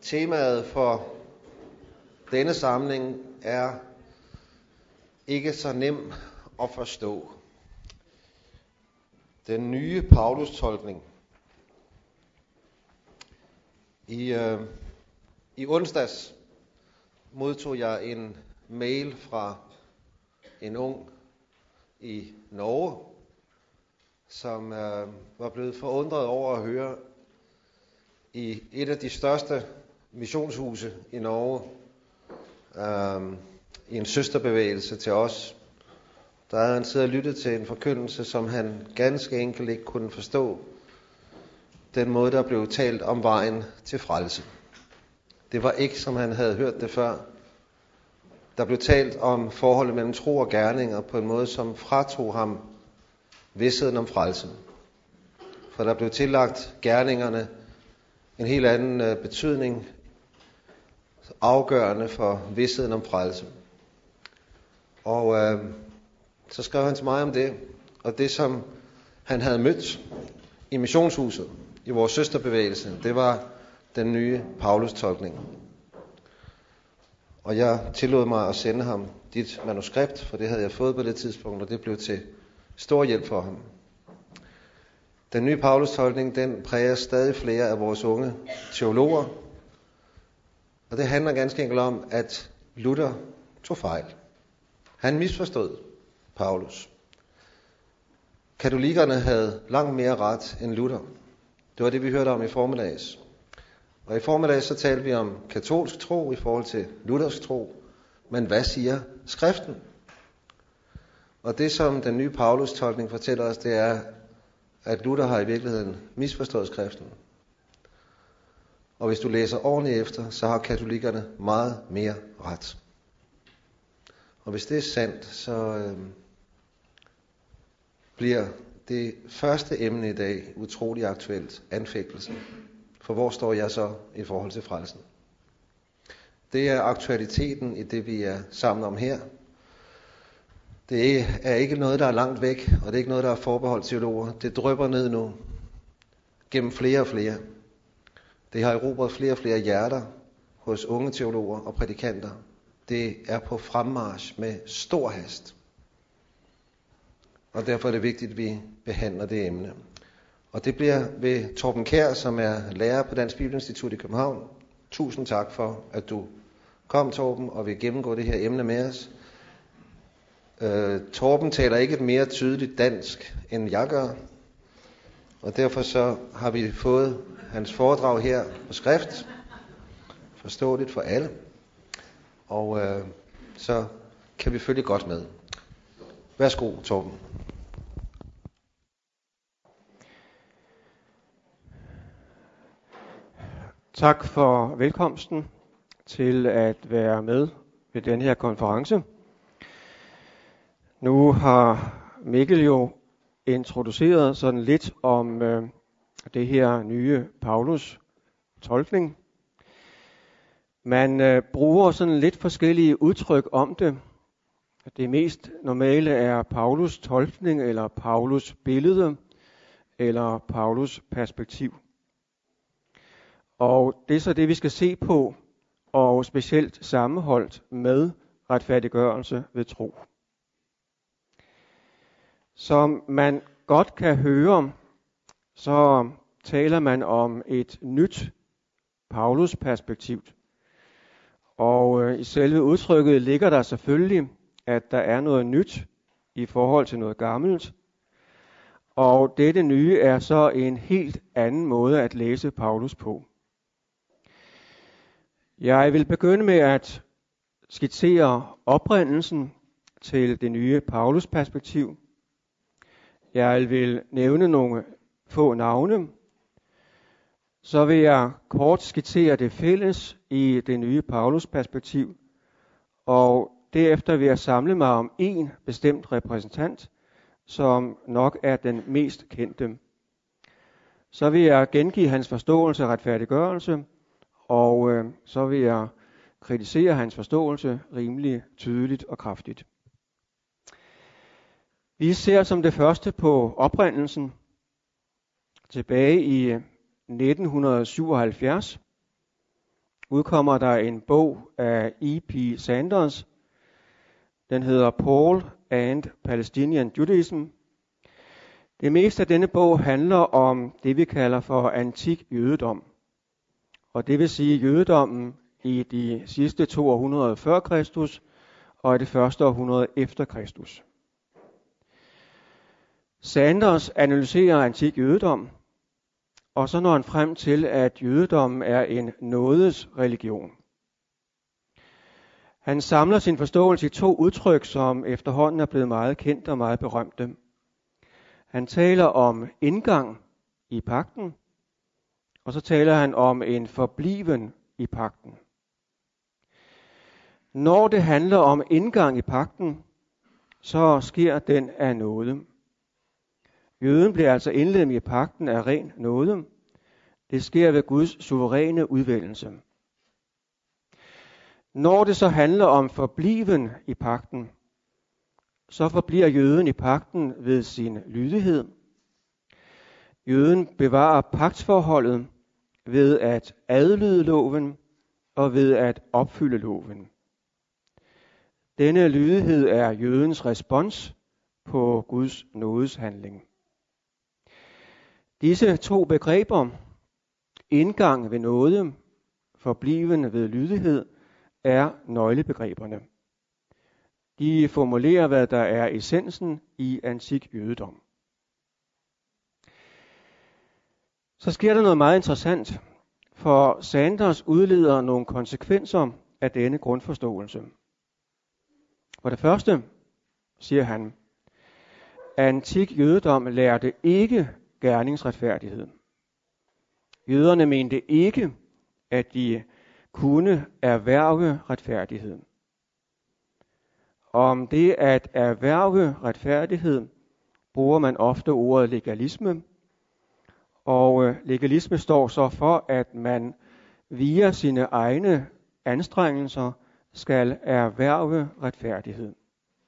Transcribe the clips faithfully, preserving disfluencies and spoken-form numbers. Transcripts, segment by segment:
Temaet for denne samling er ikke så nem at forstå. Den nye Paulus-tolkning. I, øh, I onsdags modtog jeg en mail fra en ung i Norge, som øh, var blevet forundret over at høre i et af de største missionshuse i Norge, øh, i en søsterbevægelse til os. Der havde han siddet og lyttet til en forkyndelse, som han ganske enkelt ikke kunne forstå. Den måde, der blev talt om vejen til frelse. Det var ikke, som han havde hørt det før. Der blev talt om forholdet mellem tro og gerninger på en måde, som fratog ham vidstheden om frelsen. For der blev tillagt gerningerne en helt anden øh, betydning, afgørende for vidstheden om frelse. Og øh, så skrev han til mig om det, og det som han havde mødt i missionshuset, i vores søsterbevægelse, det var den nye Paulus-tolkning. Og jeg tillod mig at sende ham dit manuskript, for det havde jeg fået på det tidspunkt, og det blev til stor hjælp for ham. Den nye Paulus-tolkning, den præger stadig flere af vores unge teologer, og det handler ganske enkelt om, at Luther tog fejl. Han misforstod Paulus. Katolikkerne havde langt mere ret end Luther. Det var det, vi hørte om i formiddags. Og i formiddags så talte vi om katolsk tro i forhold til luthersk tro. Men hvad siger skriften? Og det, som den nye Paulus-tolkning fortæller os, det er, at Luther har i virkeligheden misforstået skriften. Og hvis du læser ordentligt efter, så har katolikkerne meget mere ret. Og hvis det er sandt, så øh, bliver det første emne i dag utrolig aktuelt, anfægtelse. For hvor står jeg så i forhold til frelsen? Det er aktualiteten i det, vi er sammen om her. Det er ikke noget, der er langt væk, og det er ikke noget, der er forbeholdt teologer. Det drypper ned nu, gennem flere og flere. Det har erobret flere og flere hjerter hos unge teologer og prædikanter. Det er på fremmarch med stor hast. Og derfor er det vigtigt, at vi behandler det emne. Og det bliver ved Torben Kjær, som er lærer på Dansk Bibelinstitut i København. Tusind tak for, at du kom, Torben, og vil gennemgå det her emne med os. Øh, Torben taler ikke et mere tydeligt dansk, end jeg gør. Og derfor så har vi fået hans foredrag her på skrift. Forståeligt for alle. Og øh, så kan vi følge godt med. Værsgo, Torben. Tak for velkomsten til at være med ved den her konference. Nu har Mikkel jo introduceret sådan lidt om øh, det her nye Paulus-tolkning. Man øh, bruger sådan lidt forskellige udtryk om det. Det mest normale er Paulus tolkning, eller Paulus billede, eller Paulus perspektiv. Og det er så det, vi skal se på, og specielt sammenholdt med retfærdiggørelse ved tro. Som man godt kan høre, så taler man om et nyt Paulus perspektiv. Og øh, i selve udtrykket ligger der selvfølgelig, at der er noget nyt i forhold til noget gammelt. Og dette nye er så en helt anden måde at læse Paulus på. Jeg vil begynde med at skitsere oprindelsen til det nye Paulus perspektiv. Jeg vil nævne nogle få navne. Så vil jeg kort skitsere det fælles i det nye Paulus perspektiv, og derefter vil jeg samle mig om en bestemt repræsentant, som nok er den mest kendte. Så vil jeg gengive hans forståelse af retfærdiggørelse, og øh, så vil jeg kritisere hans forståelse rimelig tydeligt og kraftigt. Vi ser som det første på oprindelsen tilbage i nitten syvoghalvfjerds, udkommer der en bog af E P Sanders. Den hedder Paul and Palestinian Judaism. Det meste af denne bog handler om det, vi kalder for antik jødedom. Og det vil sige jødedommen i de sidste to århundreder før Kristus og i det første århundrede efter Kristus. Sanders analyserer antik jødedom, og så når han frem til, at jødedommen er en nådes religion. Han samler sin forståelse i to udtryk, som efterhånden er blevet meget kendt og meget berømte. Han taler om indgang i pagten, og så taler han om en forbliven i pagten. Når det handler om indgang i pagten, så sker den af nåde. Jøden bliver altså indlemmet i pagten af ren nåde. Det sker ved Guds suveræne udvælgelse. Når det så handler om forbliven i pagten, så forbliver jøden i pagten ved sin lydighed. Jøden bevarer pagtsforholdet ved at adlyde loven og ved at opfylde loven. Denne lydighed er jødens respons på Guds nådeshandling. Disse to begreber, indgang ved nåde, forbliven ved lydighed, er nøglebegreberne. De formulerer, hvad der er essensen i antik jødedom. Så sker der noget meget interessant, for Sanders udleder nogle konsekvenser af denne grundforståelse. For det første, siger han, antik jødedom lærte ikke gerningsretfærdighed. Jøderne mente ikke, at de kunne erhverve retfærdighed. Om det at erhverve retfærdighed bruger man ofte ordet legalisme, og legalisme står så for, at man via sine egne anstrengelser skal erhverve retfærdighed.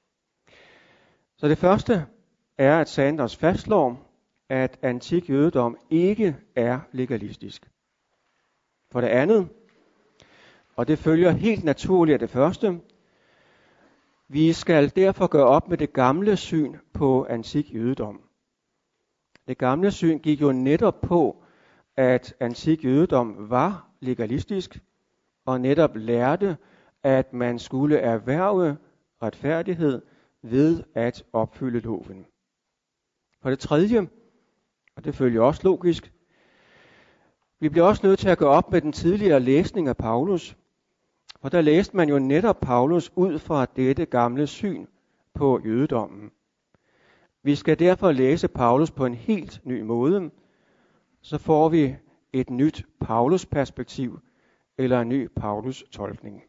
Så det første er, at Sanders fastslår, at antik jødedom ikke er legalistisk. For det andet, og det følger helt naturligt af det første, vi skal derfor gøre op med det gamle syn på antik jødedom. Det gamle syn gik jo netop på, at antik jødedom var legalistisk, og netop lærte, at man skulle erhverve retfærdighed ved at opfylde loven. For det tredje, og det følger også logisk, vi bliver også nødt til at gå op med den tidligere læsning af Paulus, og der læste man jo netop Paulus ud fra dette gamle syn på jødedommen. Vi skal derfor læse Paulus på en helt ny måde, så får vi et nyt Paulus-perspektiv eller en ny Paulus-tolkning.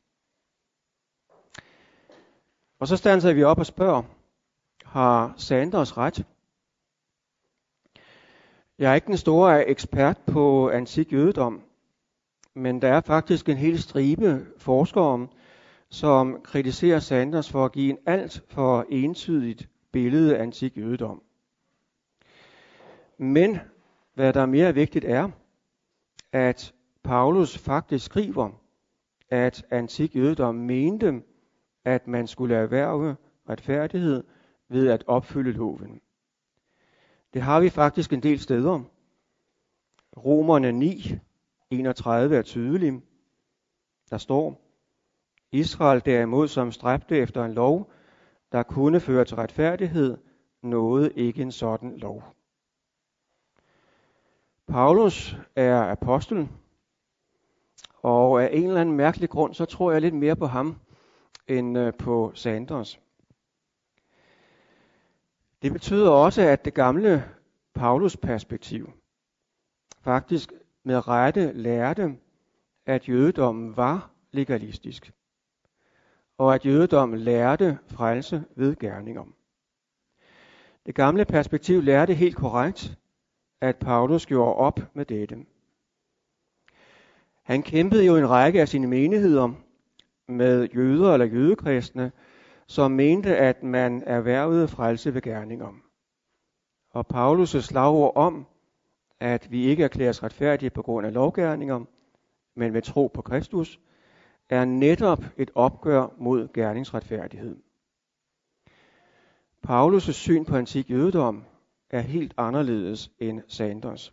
Og så standser vi op og spørger, har Sanders ret? Jeg er ikke den store ekspert på antik jødedom, men der er faktisk en hel stribe forskere, som kritiserer Sanders for at give en alt for entydigt billede af antik jødedom. Men hvad der mere vigtigt er, at Paulus faktisk skriver, at antik jødedom mente, at man skulle erhverve retfærdighed ved at opfylde loven. Det har vi faktisk en del steder. Romerne ni, enogtredive er tydelig. Der står, Israel derimod, som stræbte efter en lov, der kunne føre til retfærdighed, nåede ikke en sådan lov. Paulus er apostel, og af en eller anden mærkelig grund, så tror jeg lidt mere på ham, end på Sanders. Det betyder også, at det gamle Paulus-perspektiv faktisk med rette lærte, at jødedommen var legalistisk, og at jødedommen lærte frelse ved gerninger. Det gamle perspektiv lærte helt korrekt, at Paulus gjorde op med dette. Han kæmpede jo en række af sine menigheder med jøder eller jødekristne, som mente, at man erhvervede frelse ved gerninger. Og Paulus' slagord om, at vi ikke erklæres retfærdige på grund af lovgerninger, men ved tro på Kristus, er netop et opgør mod gerningsretfærdighed. Paulus' syn på antik jødedom er helt anderledes end Sanders.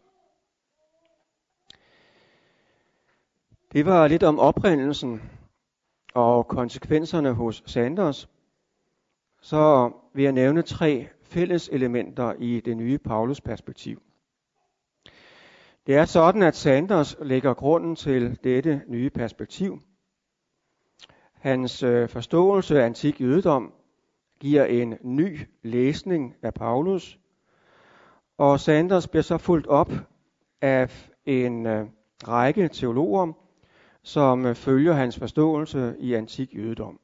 Det var lidt om oprindelsen og konsekvenserne hos Sanders. Så vil jeg nævne tre fælles elementer i det nye Paulus-perspektiv. Det er sådan, at Sanders lægger grunden til dette nye perspektiv. Hans øh, forståelse af antik jødedom giver en ny læsning af Paulus, og Sanders bliver så fulgt op af en øh, række teologer, som øh, følger hans forståelse i antik jødedom.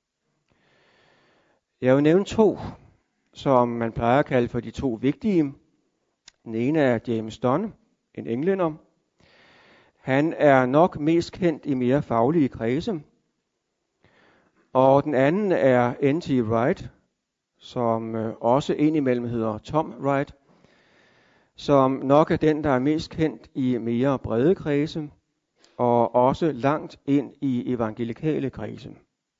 Jeg vil nævne to, som man plejer at kalde for de to vigtige. Den ene er James Dunn, en englænder. Han er nok mest kendt i mere faglige kredse. Og den anden er N T Wright, som også indimellem hedder Tom Wright, som nok er den, der er mest kendt i mere brede kredse, og også langt ind i evangelikale kredse.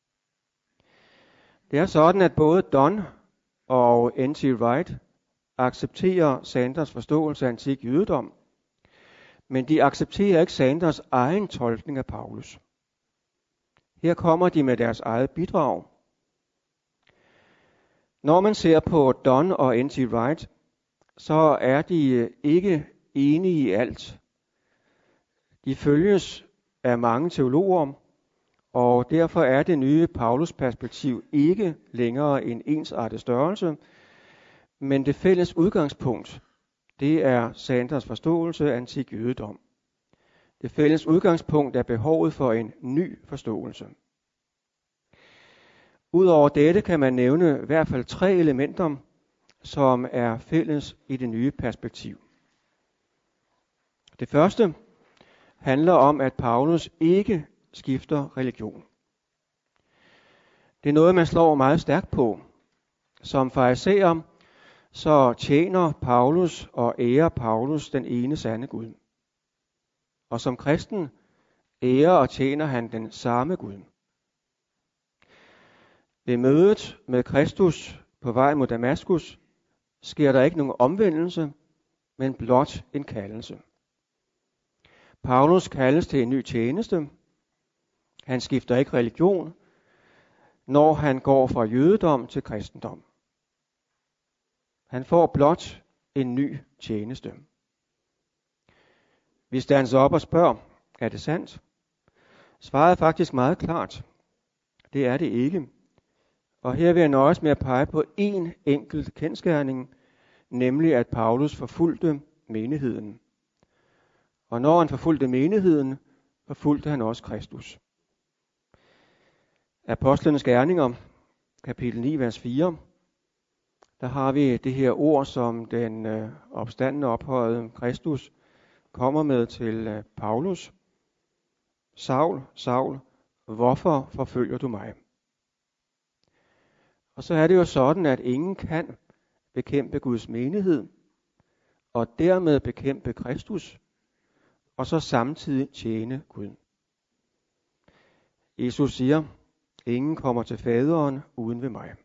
Det er sådan, at både Dunn og N T Wright accepterer Sanders forståelse af antik jødedom, men de accepterer ikke Sanders egen tolkning af Paulus. Her kommer de med deres eget bidrag. Når man ser på Dunn og N T Wright, så er de ikke enige i alt. De følges af mange teologer, og derfor er det nye Paulus-perspektiv ikke længere en ensartet størrelse, men det fælles udgangspunkt, det er Sanders forståelse af antik jødedom. Det fælles udgangspunkt er behovet for en ny forståelse. Udover dette kan man nævne i hvert fald tre elementer, som er fælles i det nye perspektiv. Det første handler om, at Paulus ikke skifter religion. Det er noget, man slår meget stærkt på. Som farisæer, så tjener Paulus og ærer Paulus den ene sande Gud. Og som kristen ærer og tjener han den samme Gud. Ved mødet med Kristus på vej mod Damaskus sker der ikke nogen omvendelse, men blot en kaldelse. Paulus kaldes til en ny tjeneste. Han skifter ikke religion, når han går fra jødedom til kristendom. Han får blot en ny tjeneste. Vi standser op og spørger, er det sandt? Svaret er faktisk meget klart. Det er det ikke. Og her vil jeg nøjes med at pege på én enkelt kendsgerning, nemlig at Paulus forfulgte menigheden. Og når han forfulgte menigheden, forfulgte han også Kristus. Apostlenes gerninger, kapitel ni, vers fire, der har vi det her ord, som den øh, opstandende ophøjede Kristus kommer med til øh, Paulus. Saul, Saul, hvorfor forfølger du mig? Og så er det jo sådan, at ingen kan bekæmpe Guds menighed, og dermed bekæmpe Kristus, og så samtidig tjene Gud. Jesus siger, ingen kommer til faderen uden ved mig.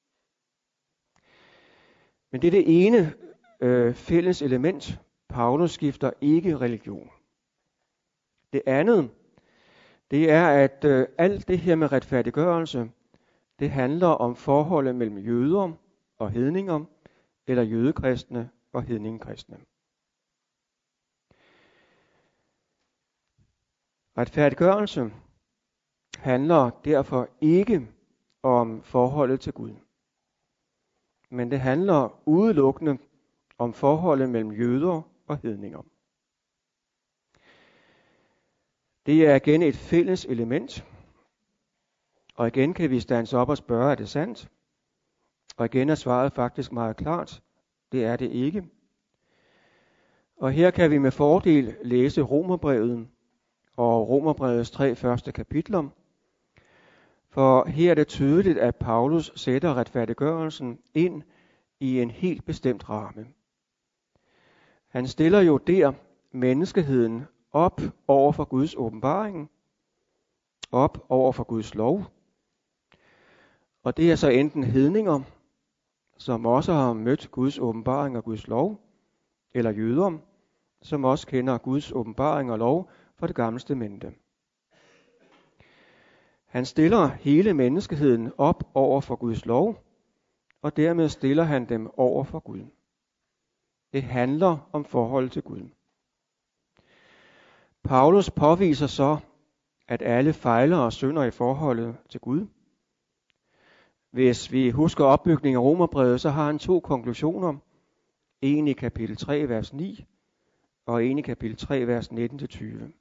Men det er det ene øh, fælles element. Paulus skifter ikke religion. Det andet, det er, at øh, alt det her med retfærdiggørelse, det handler om forholdet mellem jøder og hedninger, eller jødekristne og hedningekristne. Retfærdiggørelse handler derfor ikke om forholdet til Gud, men det handler udelukkende om forholdet mellem jøder og hedninger. Det er igen et fælles element, og igen kan vi stands op og spørge, er det sandt? Og igen er svaret faktisk meget klart, det er det ikke. Og her kan vi med fordel læse Romerbrevet og Romerbrevets tre første kapitler, for her er det tydeligt, at Paulus sætter retfærdiggørelsen ind i en helt bestemt ramme. Han stiller jo der menneskeheden op over for Guds åbenbaring, op over for Guds lov. Og det er så enten hedninger, som også har mødt Guds åbenbaring og Guds lov, eller jøder, som også kender Guds åbenbaring og lov fra det gamle testamente. Han stiller hele menneskeheden op over for Guds lov, og dermed stiller han dem over for Gud. Det handler om forhold til Gud. Paulus påviser så, at alle fejler og synder i forholdet til Gud. Hvis vi husker opbygningen af Romerbrevet, så har han to konklusioner. En i kapitel tre, vers ni, og en i kapitel tre, vers nitten til tyve.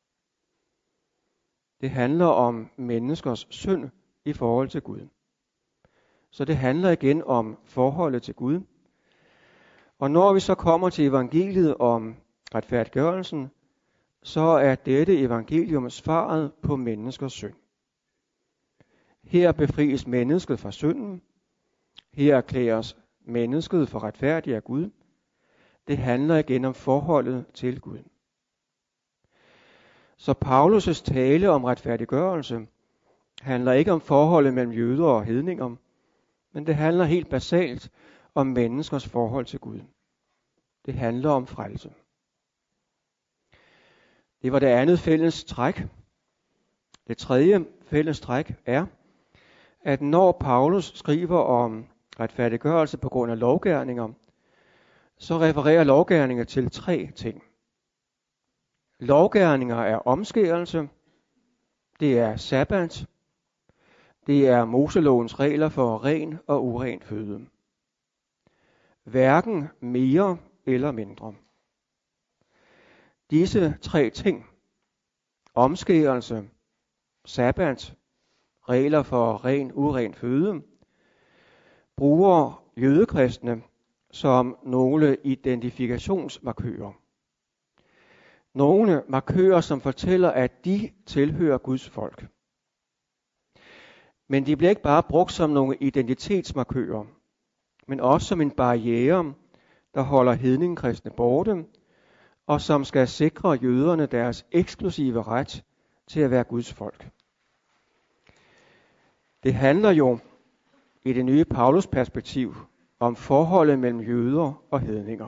Det handler om menneskers synd i forhold til Gud. Så det handler igen om forholdet til Gud. Og når vi så kommer til evangeliet om retfærdiggørelsen, så er dette evangelium svaret på menneskers synd. Her befries mennesket fra synden. Her erklæres mennesket for retfærdig af Gud. Det handler igen om forholdet til Gud. Så Paulus' tale om retfærdiggørelse handler ikke om forholdet mellem jøder og hedninger, men det handler helt basalt om menneskers forhold til Gud. Det handler om frelse. Det var det andet fælles træk. Det tredje fælles træk er, at når Paulus skriver om retfærdiggørelse på grund af lovgerninger, så refererer lovgerninger til tre ting. Lovgerninger er omskærelse, det er sabbat, det er Moselovens regler for ren og uren føde. Hverken mere eller mindre. Disse tre ting, omskærelse, sabbat, regler for ren uren føde, bruger jødekristne som nogle identifikationsmarkører. Nogle markører, som fortæller, at de tilhører Guds folk. Men de bliver ikke bare brugt som nogle identitetsmarkører, men også som en barriere, der holder hedningekristne borte, og som skal sikre jøderne deres eksklusive ret til at være Guds folk. Det handler jo i det nye Paulus perspektiv om forholdet mellem jøder og hedninger.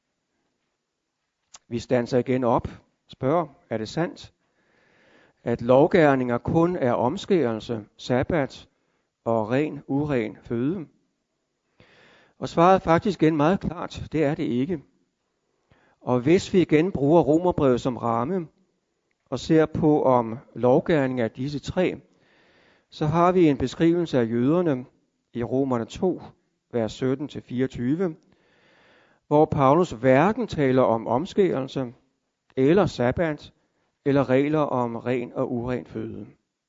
Vi standser igen op, spørger, er det sandt, at lovgerninger kun er omskærelse, sabbat og ren, uren føde? Og svaret er faktisk igen meget klart, det er det ikke. Og hvis vi igen bruger Romerbrevet som ramme og ser på om lovgerninger af disse tre, så har vi en beskrivelse af jøderne i Romerne to, vers sytten til fireogtyve, hvor Paulus hverken taler om omskærelse, eller sabbat, eller regler om ren og uren føde.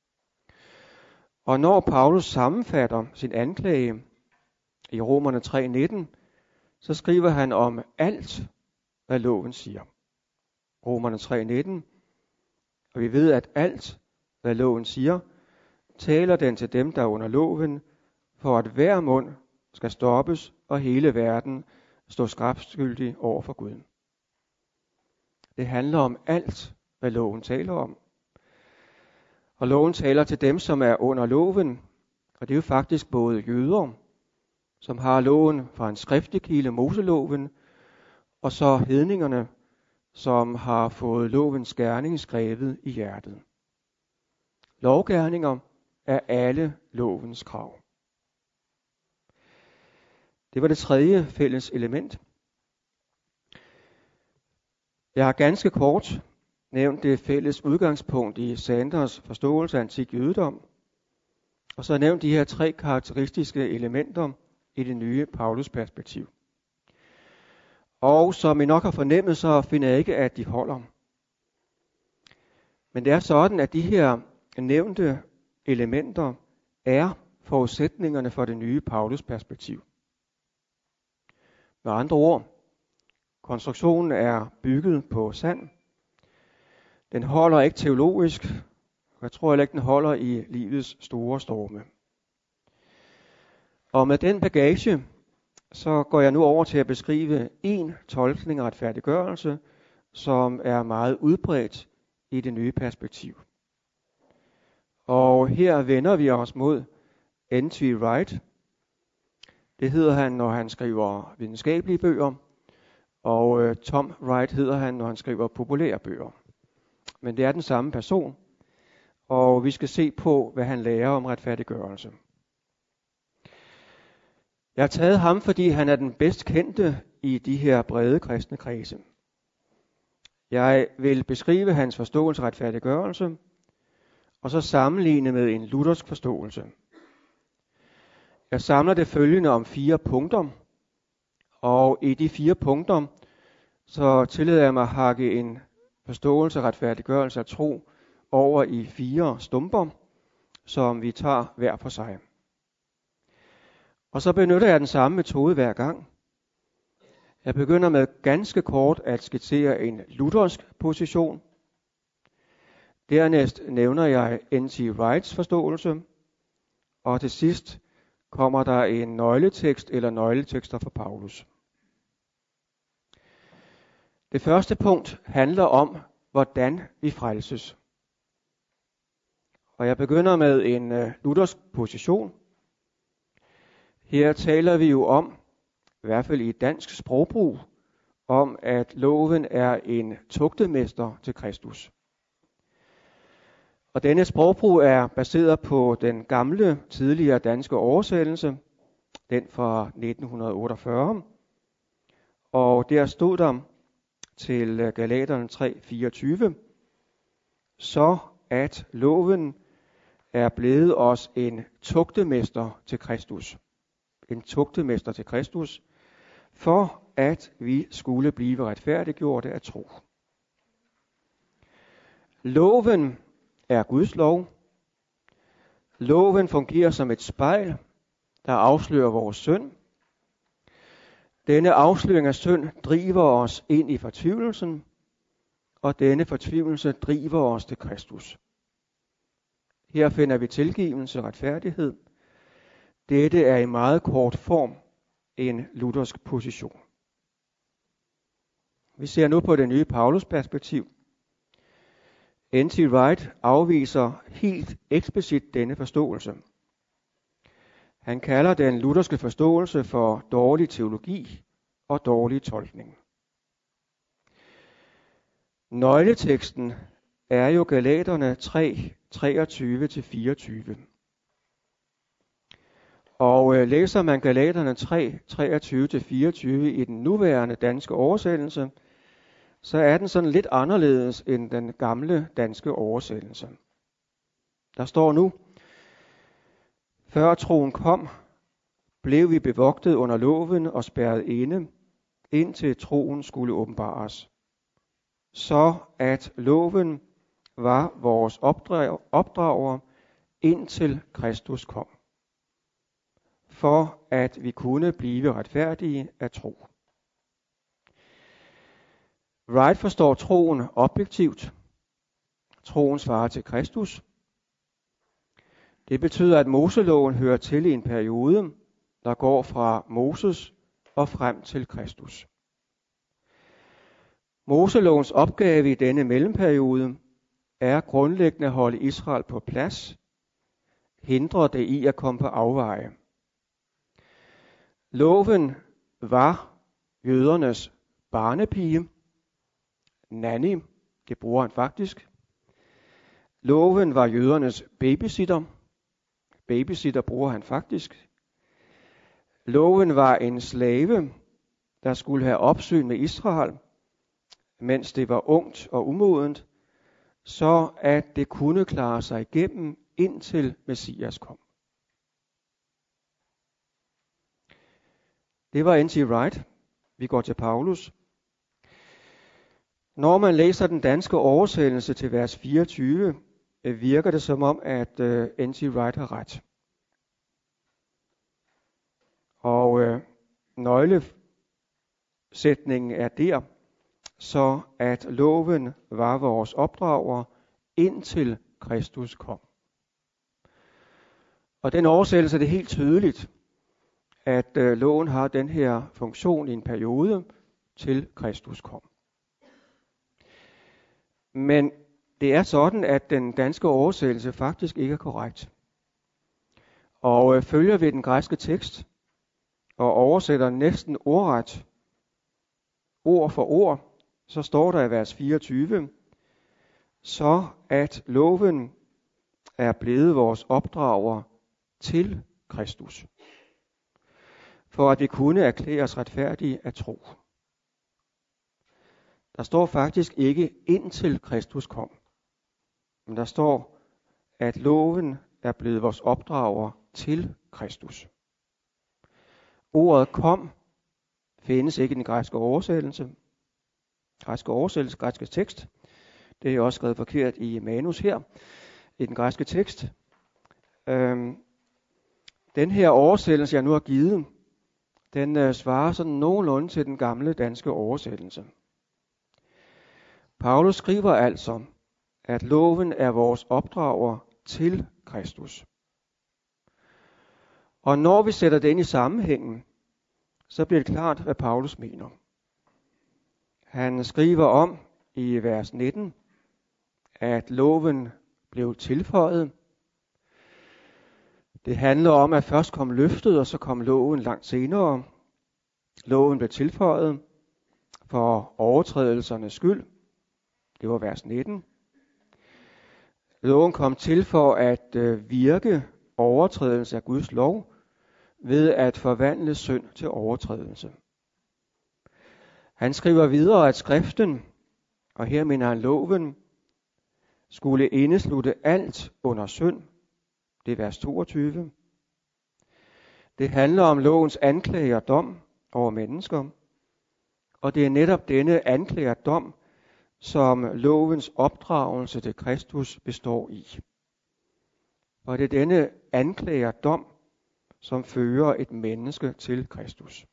Og når Paulus sammenfatter sin anklage i Romerne tre nitten, så skriver han om alt, hvad loven siger. Romerne tre nitten, og vi ved, at alt, hvad loven siger, taler den til dem, der er under loven, for at hver mund skal stoppes, og hele verden stå skrabskyldig over for Gud. Det handler om alt, hvad loven taler om. Og loven taler til dem, som er under loven, og det er jo faktisk både jøder, som har loven fra en skriftlig kilde, Moseloven, og så hedningerne, som har fået lovens gerning skrevet i hjertet. Lovgerninger er alle lovens krav. Det var det tredje fælles element. Jeg har ganske kort nævnt det fælles udgangspunkt i Sanders forståelse af antik jødedom, og så nævnt de her tre karakteristiske elementer i det nye Paulus perspektiv. Og som I nok har fornemmet, så finder jeg ikke, at de holder. Men det er sådan, at de her nævnte elementer er forudsætningerne for det nye Paulus perspektiv. Med andre ord, konstruktionen er bygget på sand. Den holder ikke teologisk, og jeg tror heller ikke, den holder i livets store storme. Og med den bagage, så går jeg nu over til at beskrive en tolkning af retfærdiggørelse, som er meget udbredt i det nye perspektiv. Og her vender vi os mod N T Wright. Det hedder han, når han skriver videnskabelige bøger, og øh, Tom Wright hedder han, når han skriver populære bøger. Men det er den samme person, og vi skal se på, hvad han lærer om retfærdiggørelse. Jeg har taget ham, fordi han er den bedst kendte i de her brede kristne kredse. Jeg vil beskrive hans forståelse af retfærdiggørelse, og så sammenligne med en luthersk forståelse. Jeg samler det følgende om fire punkter, og i de fire punkter, så tillader jeg mig at hakke en forståelse af retfærdiggørelse af tro over i fire stumper, som vi tager hver for sig. Og så benytter jeg den samme metode hver gang. Jeg begynder med ganske kort at skitsere en luthersk position. Dernæst nævner jeg N T Wrights forståelse, og til sidst kommer der en nøgletekst eller nøgletekster fra Paulus. Det første punkt handler om, hvordan vi frelses. Og jeg begynder med en uh, luthersk position. Her taler vi jo om, i hvert fald i dansk sprogbrug, om at loven er en tugtemester til Kristus. Og denne sprogbrug er baseret på den gamle, tidligere danske oversættelse, den fra nitten otteogfyrre. Og der stod der til Galaterne tre fireogtyve, så at loven er blevet os en tugtemester til Kristus. En tugtemester til Kristus, for at vi skulle blive retfærdiggjorte af tro. Loven er Guds lov. Loven fungerer som et spejl, der afslører vores synd. Denne afsløring af synd driver os ind i fortvivlelsen, og denne fortvivlelse driver os til Kristus. Her finder vi tilgivelse og retfærdighed. Dette er i meget kort form en luthersk position. Vi ser nu på det nye Paulus perspektiv. N T Wright afviser helt eksplicit denne forståelse. Han kalder den lutherske forståelse for dårlig teologi og dårlig tolkning. Nøgleteksten er jo Galaterne tre treogtyve til fireogtyve. Og øh, læser man Galaterne tre treogtyve til fireogtyve i den nuværende danske oversættelse, så er den sådan lidt anderledes end den gamle danske oversættelse. Der står nu: Før troen kom, blev vi bevogtet under loven og spærret inde, indtil troen skulle åbenbares. Så at loven var vores opdrag, opdrager, indtil Kristus kom. For at vi kunne blive retfærdige af tro. Wright forstår troen objektivt. Troen svarer til Kristus. Det betyder, at Moseloven hører til i en periode, der går fra Moses og frem til Kristus. Moselovens opgave i denne mellemperiode er grundlæggende at holde Israel på plads, hindre det i at komme på afveje. Loven var jødernes barnepige, nanny, det bruger han faktisk. Loven var jødernes babysitter, babysitter bruger han faktisk. Loven var en slave, der skulle have opsyn med Israel, mens det var ungt og umodent, så at det kunne klare sig igennem indtil Messias kom. Det var N T Wright. Vi går til Paulus. Når man læser den danske oversættelse til vers fireogtyve, virker det som om, at uh, N T Wright har ret. Og uh, nøglesætningen er der, så at loven var vores opdrager, indtil Kristus kom. Og den oversættelse er det helt tydeligt, at uh, loven har den her funktion i en periode, til Kristus kom. Men det er sådan, at den danske oversættelse faktisk ikke er korrekt. Og øh, følger vi den græske tekst og oversætter næsten ordret, ord for ord, så står der i vers fireogtyve, så at loven er blevet vores opdrager til Kristus, for at vi kunne erklære os retfærdige af tro. Der står faktisk ikke indtil Kristus kom, men der står, at loven er blevet vores opdrager til Kristus. Ordet kom findes ikke i den græske oversættelse. Græske oversættelse, græske tekst. Det er også skrevet forkert i manus her, i den græske tekst. Øhm, den her oversættelse, jeg nu har givet, den øh, svarer sådan nogenlunde til den gamle danske oversættelse. Paulus skriver altså, at loven er vores opdrager til Kristus. Og når vi sætter den i sammenhængen, så bliver det klart, hvad Paulus mener. Han skriver om i vers nitten, at loven blev tilføjet. Det handler om, at først kom løftet, og så kom loven langt senere. Loven blev tilføjet for overtrædelsernes skyld. Det var vers nitten. Loven kom til for at virke overtrædelse af Guds lov ved at forvandle synd til overtrædelse. Han skriver videre, at skriften, og her mener han loven, skulle indeslutte alt under synd. Det er vers toogtyve. Det handler om lovens anklage og dom over mennesker, og det er netop denne anklage og dom, som lovens opdragelse til Kristus består i. Og det er denne anklage og dom, som fører et menneske til Kristus.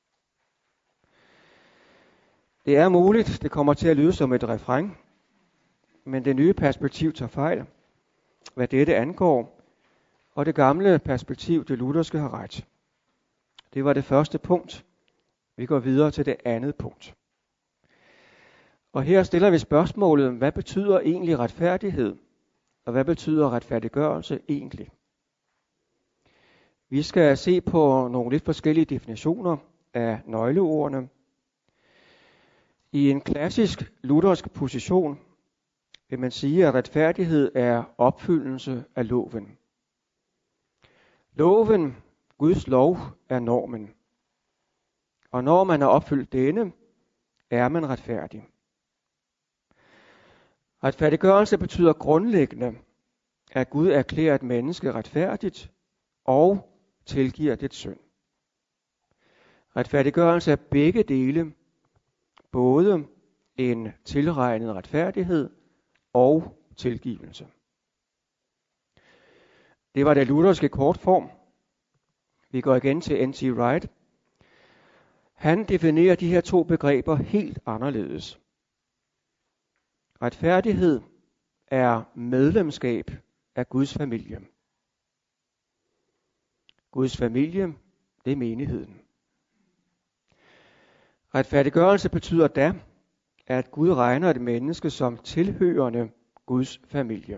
Det er muligt, det kommer til at lyde som et refræn, men det nye perspektiv tager fejl, hvad dette angår, og det gamle perspektiv, det lutherske, har ret. Det var det første punkt. Vi går videre til det andet punkt. Og her stiller vi spørgsmålet, hvad betyder egentlig retfærdighed, og hvad betyder retfærdiggørelse egentlig? Vi skal se på nogle lidt forskellige definitioner af nøgleordene. I en klassisk luthersk position vil man sige, at retfærdighed er opfyldelse af loven. Loven, Guds lov, er normen. Og når man har opfyldt denne, er man retfærdig. Retfærdiggørelse betyder grundlæggende, at Gud erklærer et menneske retfærdigt og tilgiver det synd. Retfærdiggørelse er begge dele, både en tilregnet retfærdighed og tilgivelse. Det var det lutherske kortform. Vi går igen til N T Wright. Han definerer de her to begreber helt anderledes. Retfærdighed er medlemskab af Guds familie. Guds familie, det er menigheden. Retfærdiggørelse betyder da, at Gud regner et menneske som tilhørende Guds familie.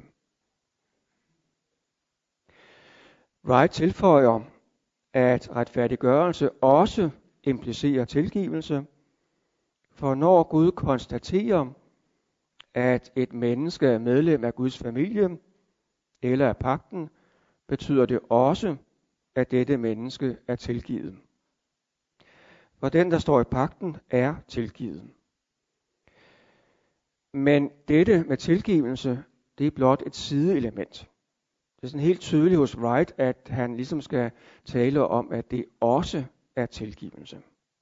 Wright tilføjer, at retfærdiggørelse også implicerer tilgivelse, for når Gud konstaterer, at et menneske er medlem af Guds familie eller af pagten, betyder det også, at dette menneske er tilgivet. For den, der står i pagten, er tilgivet. Men dette med tilgivelse, det er blot et sideelement. Det er sådan helt tydeligt hos Wright, at han ligesom skal tale om, at det også er tilgivelse.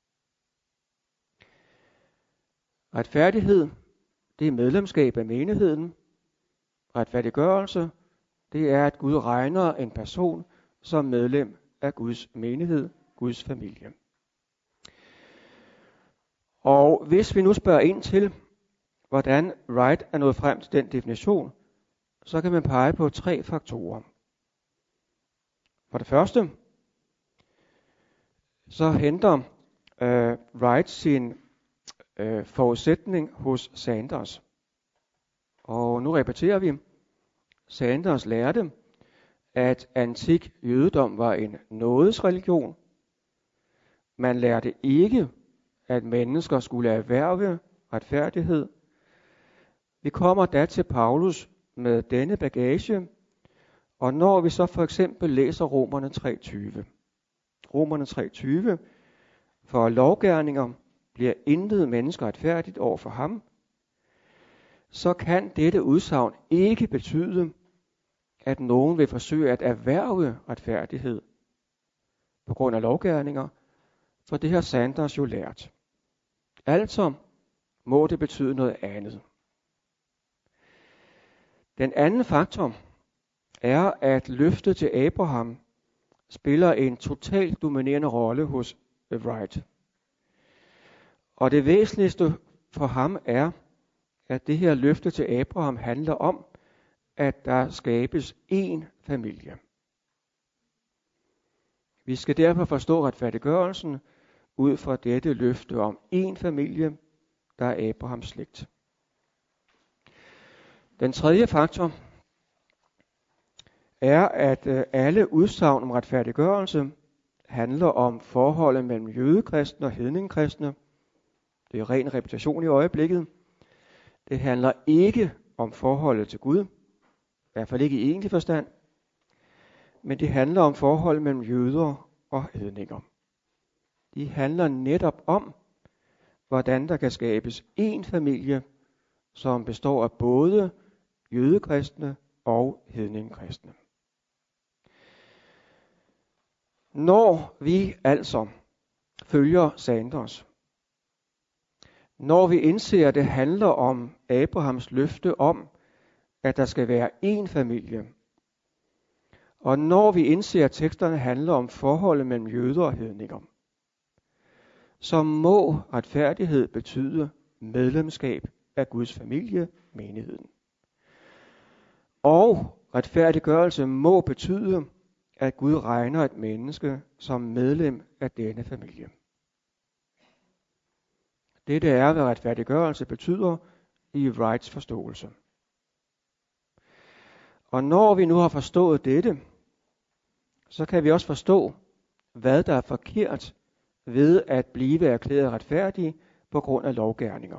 Retfærdighed, det er medlemskab af menigheden. Retfærdiggørelse, det er, at Gud regner en person som medlem af Guds menighed, Guds familie. Og hvis vi nu spørger ind til, hvordan Wright er nået frem til den definition, så kan man pege på tre faktorer. For det første, så henter øh, Wright sin øh, forudsætning hos Sanders. Og nu repeterer vi. Sanders lærte, at antik jødedom var en nådesreligion. Man lærte ikke, at mennesker skulle erhverve retfærdighed. Vi kommer da til Paulus med denne bagage, og når vi så for eksempel læser Romerne tre tyve. Romerne tre tyve, for lovgerninger bliver intet menneske retfærdigt over for ham, så kan dette udsagn ikke betyde, at nogen vil forsøge at erhverve retfærdighed på grund af lovgerninger, for det har Sanders jo lært. Altså må det betyde noget andet. Den anden faktor er, at løftet til Abraham spiller en totalt dominerende rolle hos Wright. Og det væsentligste for ham er, at det her løfte til Abraham handler om, at der skabes én familie. Vi skal derfor forstå retfærdiggørelsen ud fra dette løfte om én familie, der er Abrahams slægt. Den tredje faktor er, at alle udsagn om retfærdiggørelse handler om forholdet mellem jødekristne og hedningekristne. Det er ren repetition i øjeblikket. Det handler ikke om forholdet til Gud, i hvert fald ikke i egentlig forstand, men det handler om forholdet mellem jøder og hedninger. De handler netop om, hvordan der kan skabes én familie, som består af både jødekristne og hedningekristne. Når vi altså følger Sanders, når vi indser, at det handler om Abrahams løfte om, at der skal være én familie, og når vi indser, at teksterne handler om forholdet mellem jøder og hedninger, så må retfærdighed betyde medlemskab af Guds familie, menigheden. Og retfærdiggørelse må betyde, at Gud regner et menneske som medlem af denne familie. Dette er, hvad retfærdiggørelse betyder i Wrights forståelse. Og når vi nu har forstået dette, så kan vi også forstå, hvad der er forkert ved at blive erklæret retfærdig på grund af lovgerninger.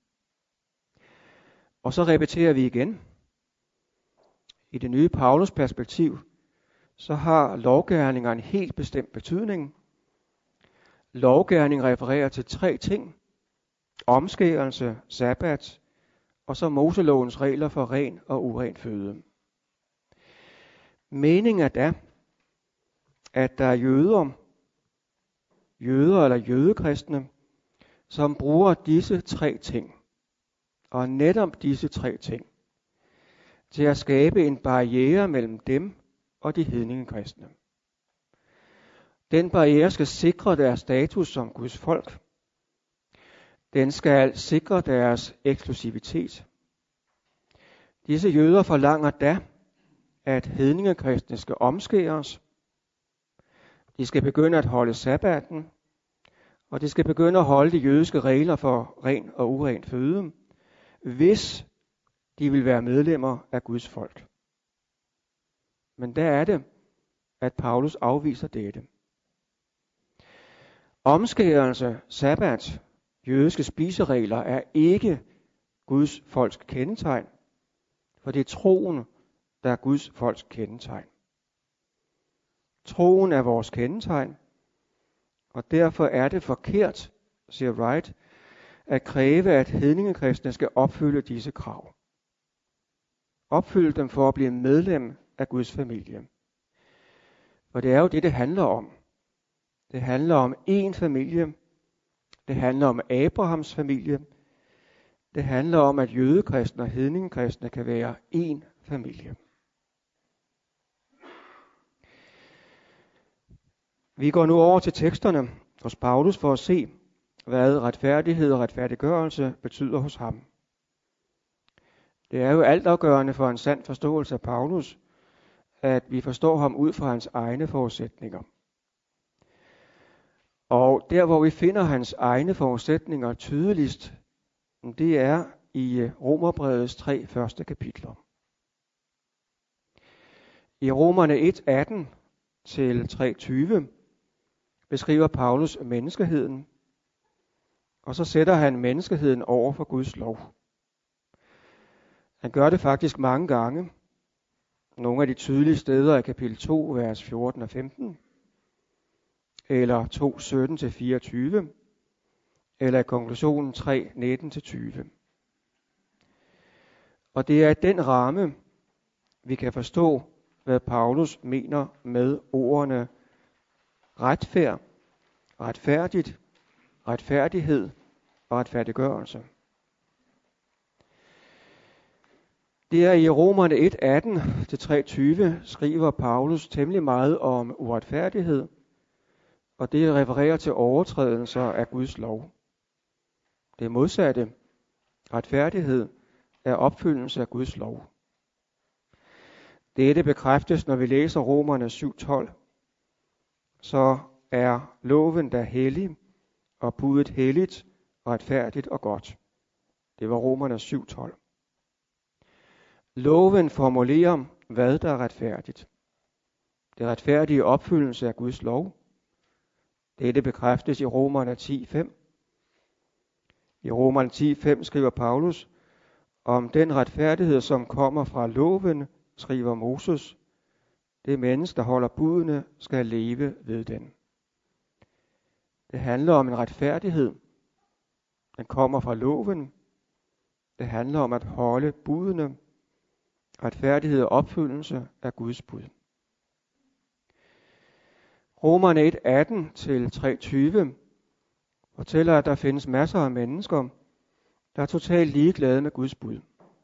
Og så repeterer vi igen. I det nye Paulus perspektiv, så har lovgerninger en helt bestemt betydning. Lovgerning refererer til tre ting. Omskærelse, sabbat, og så Moselovens regler for ren og uren føde. Meningen er da, at der er jøder, jøder eller jødekristne, som bruger disse tre ting, og netop disse tre ting, til at skabe en barriere mellem dem og de hedningekristne. Den barriere skal sikre deres status som Guds folk. Den skal sikre deres eksklusivitet. Disse jøder forlanger da, at hedningekristne skal omskæres. De skal begynde at holde sabbaten, og de skal begynde at holde de jødiske regler for ren og uren føde, hvis de vil være medlemmer af Guds folk. Men der er det, at Paulus afviser dette. Omskærelse, sabbat, jødiske spiseregler er ikke Guds folks kendetegn, for det er troen, der er Guds folks kendetegn. Troen er vores kendetegn, og derfor er det forkert, siger Wright, at kræve, at hedningekristne skal opfylde disse krav. Opfylde dem for at blive medlem af Guds familie. For det er jo det, det handler om. Det handler om én familie. Det handler om Abrahams familie. Det handler om, at jødekristne og hedningekristne kan være én familie. Vi går nu over til teksterne hos Paulus for at se, hvad retfærdighed og retfærdiggørelse betyder hos ham. Det er jo altafgørende for en sand forståelse af Paulus, at vi forstår ham ud fra hans egne forudsætninger. Og der, hvor vi finder hans egne forudsætninger tydeligst, det er i Romerbrevets tre første kapitler. I Romerne et atten til tre tyve beskriver Paulus menneskeheden, og så sætter han menneskeheden over for Guds lov. Han gør det faktisk mange gange. Nogle af de tydelige steder er kapitel to, vers fjorten og femten, eller to sytten til fireogtyve, eller i konklusionen tre nitten til tyve. Og det er i den ramme, vi kan forstå, hvad Paulus mener med ordene retfærd, retfærdigt, retfærdighed og retfærdiggørelse. Det er i Romerne et atten til tre tyve skriver Paulus temmelig meget om uretfærdighed, og det refererer til overtrædelser af Guds lov. Det modsatte, retfærdighed, er opfyldelse af Guds lov. Dette bekræftes, når vi læser Romerne syv tolv. Så er loven da hellig, og budet helligt, retfærdigt og godt. Det var Romerne syv tolv. Loven formulerer, hvad der er retfærdigt. Det retfærdige opfyldelse af Guds lov. Dette bekræftes i Romerne ti fem. I Romerne ti fem skriver Paulus, om den retfærdighed, som kommer fra loven, skriver Moses, det menneske, der holder budene, skal leve ved den. Det handler om en retfærdighed. Den kommer fra loven. Det handler om at holde budene. Retfærdighed og opfyldelse af Guds bud. Romerne et atten til tre tyve fortæller, at der findes masser af mennesker, der er totalt ligeglade med Guds bud.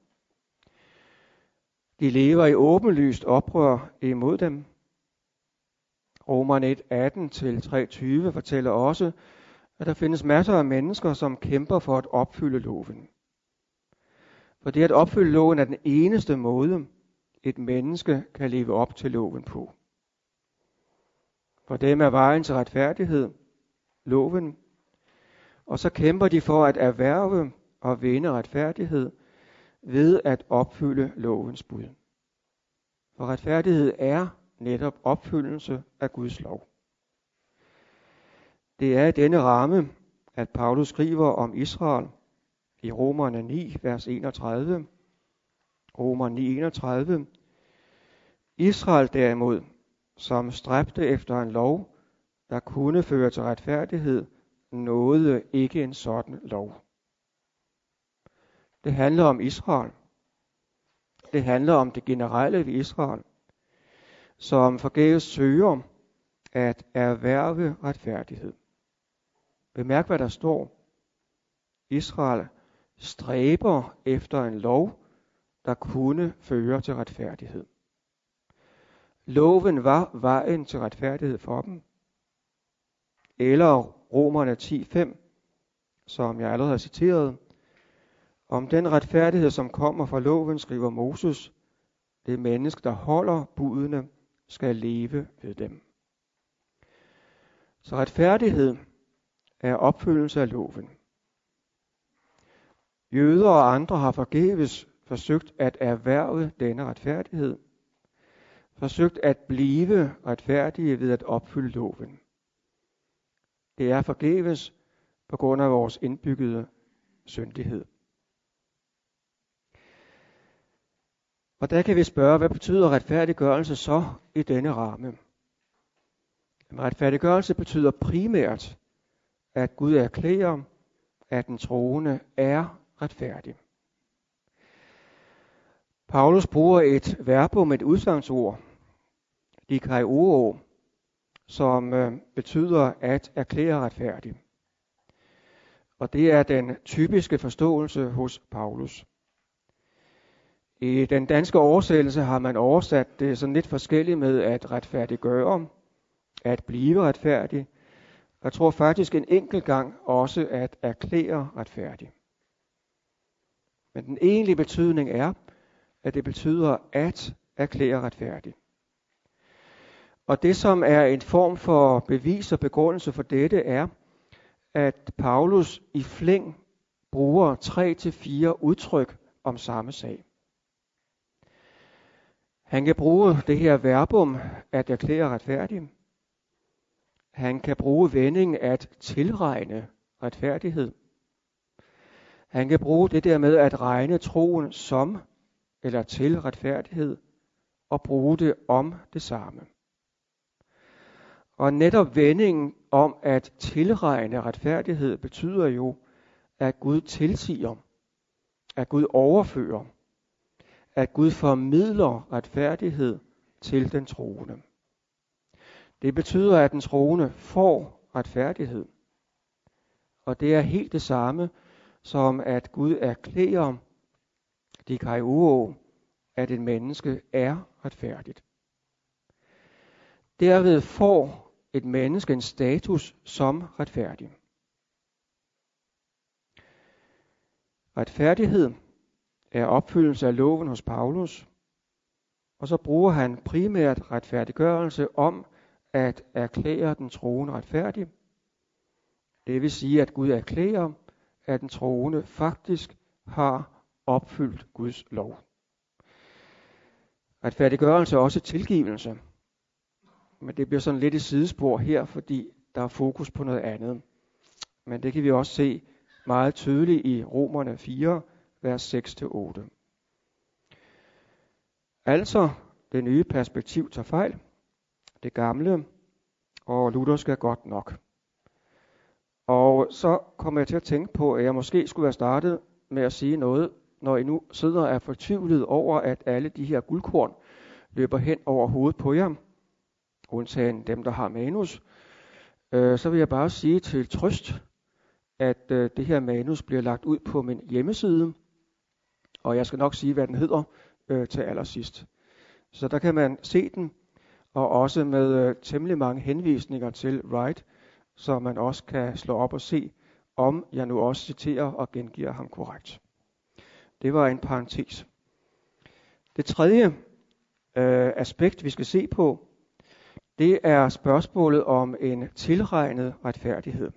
De lever i åbenlyst oprør imod dem. Romerne et atten til tre tyve fortæller også, at der findes masser af mennesker, som kæmper for at opfylde loven. For det at opfylde loven er den eneste måde, et menneske kan leve op til loven på. For dem er vejen til retfærdighed, loven, og så kæmper de for at erhverve og vinde retfærdighed ved at opfylde lovens bud. For retfærdighed er netop opfyldelse af Guds lov. Det er i denne ramme, at Paulus skriver om Israel i Romerne ni, vers enogtredive. Romerne ni, enogtredive. Israel derimod, som stræbte efter en lov, der kunne føre til retfærdighed, nåede ikke en sådan lov. Det handler om Israel. Det handler om det generelle ved Israel, som forgæves søger at erhverve retfærdighed. Bemærk, hvad der står. Israel stræber efter en lov, der kunne føre til retfærdighed. Loven var vejen til retfærdighed for dem. Eller Romerne ti fem, som jeg allerede har citeret. Om den retfærdighed, som kommer fra loven, skriver Moses, det menneske, der holder budene, skal leve ved dem. Så retfærdighed er opfyldelse af loven. Jøder og andre har forgæves forsøgt at erhverve denne retfærdighed, forsøgt at blive retfærdige ved at opfylde loven. Det er forgæves på grund af vores indbyggede syndighed. Og der kan vi spørge, hvad betyder retfærdiggørelse så i denne ramme? Retfærdiggørelse betyder primært, at Gud erklærer, at den troende er retfærdig. Paulus bruger et verbum, et udsagnsord, dikaiō, som øh, betyder at erklære retfærdig. Og det er den typiske forståelse hos Paulus. I den danske oversættelse har man oversat det sådan lidt forskelligt med at retfærdiggøre, at blive retfærdig. Jeg tror faktisk en enkelt gang også at erklære retfærdig. Men den egentlige betydning er, at det betyder at erklære retfærdig. Og det, som er en form for bevis og begrundelse for dette, er, at Paulus i flæng bruger tre til fire udtryk om samme sag. Han kan bruge det her verbum at erklære retfærdig. Han kan bruge vendingen at tilregne retfærdighed. Han kan bruge det der med at regne troen som eller til retfærdighed og bruge det om det samme. Og netop vendingen om at tilregne retfærdighed betyder jo, at Gud tilsiger, at Gud overfører, at Gud formidler retfærdighed til den troende. Det betyder, at den troende får retfærdighed. Og det er helt det samme som at Gud erklærer dikaiouo, at et menneske er retfærdigt. Derved får et menneske en status som retfærdig. Retfærdighed er opfyldelse af loven hos Paulus, og så bruger han primært retfærdiggørelse om at erklære den troende retfærdig. Det vil sige, at Gud erklærer, at den troende faktisk har opfyldt Guds lov. Retfærdiggørelse er også tilgivelse, men det bliver sådan lidt et sidespor her, fordi der er fokus på noget andet. Men det kan vi også se meget tydeligt i Romerne fire, vers seks til otte. Altså, det nye perspektiv tager fejl. Det gamle og luthersk er godt nok. Og så kommer jeg til at tænke på, at jeg måske skulle være startet med at sige noget, når I nu sidder og er fortvivlet over, at alle de her guldkorn løber hen over hovedet på jer, undtagen dem, der har manus. Øh, så vil jeg bare sige til trøst, at øh, det her manus bliver lagt ud på min hjemmeside, og jeg skal nok sige, hvad den hedder øh, til allersidst. Så der kan man se den, og også med øh, temmelig mange henvisninger til Wright, så man også kan slå op og se, om jeg nu også citerer og gengiver ham korrekt. Det var en parentes. Det tredje øh, aspekt, vi skal se på, det er spørgsmålet om en tilregnet retfærdighed.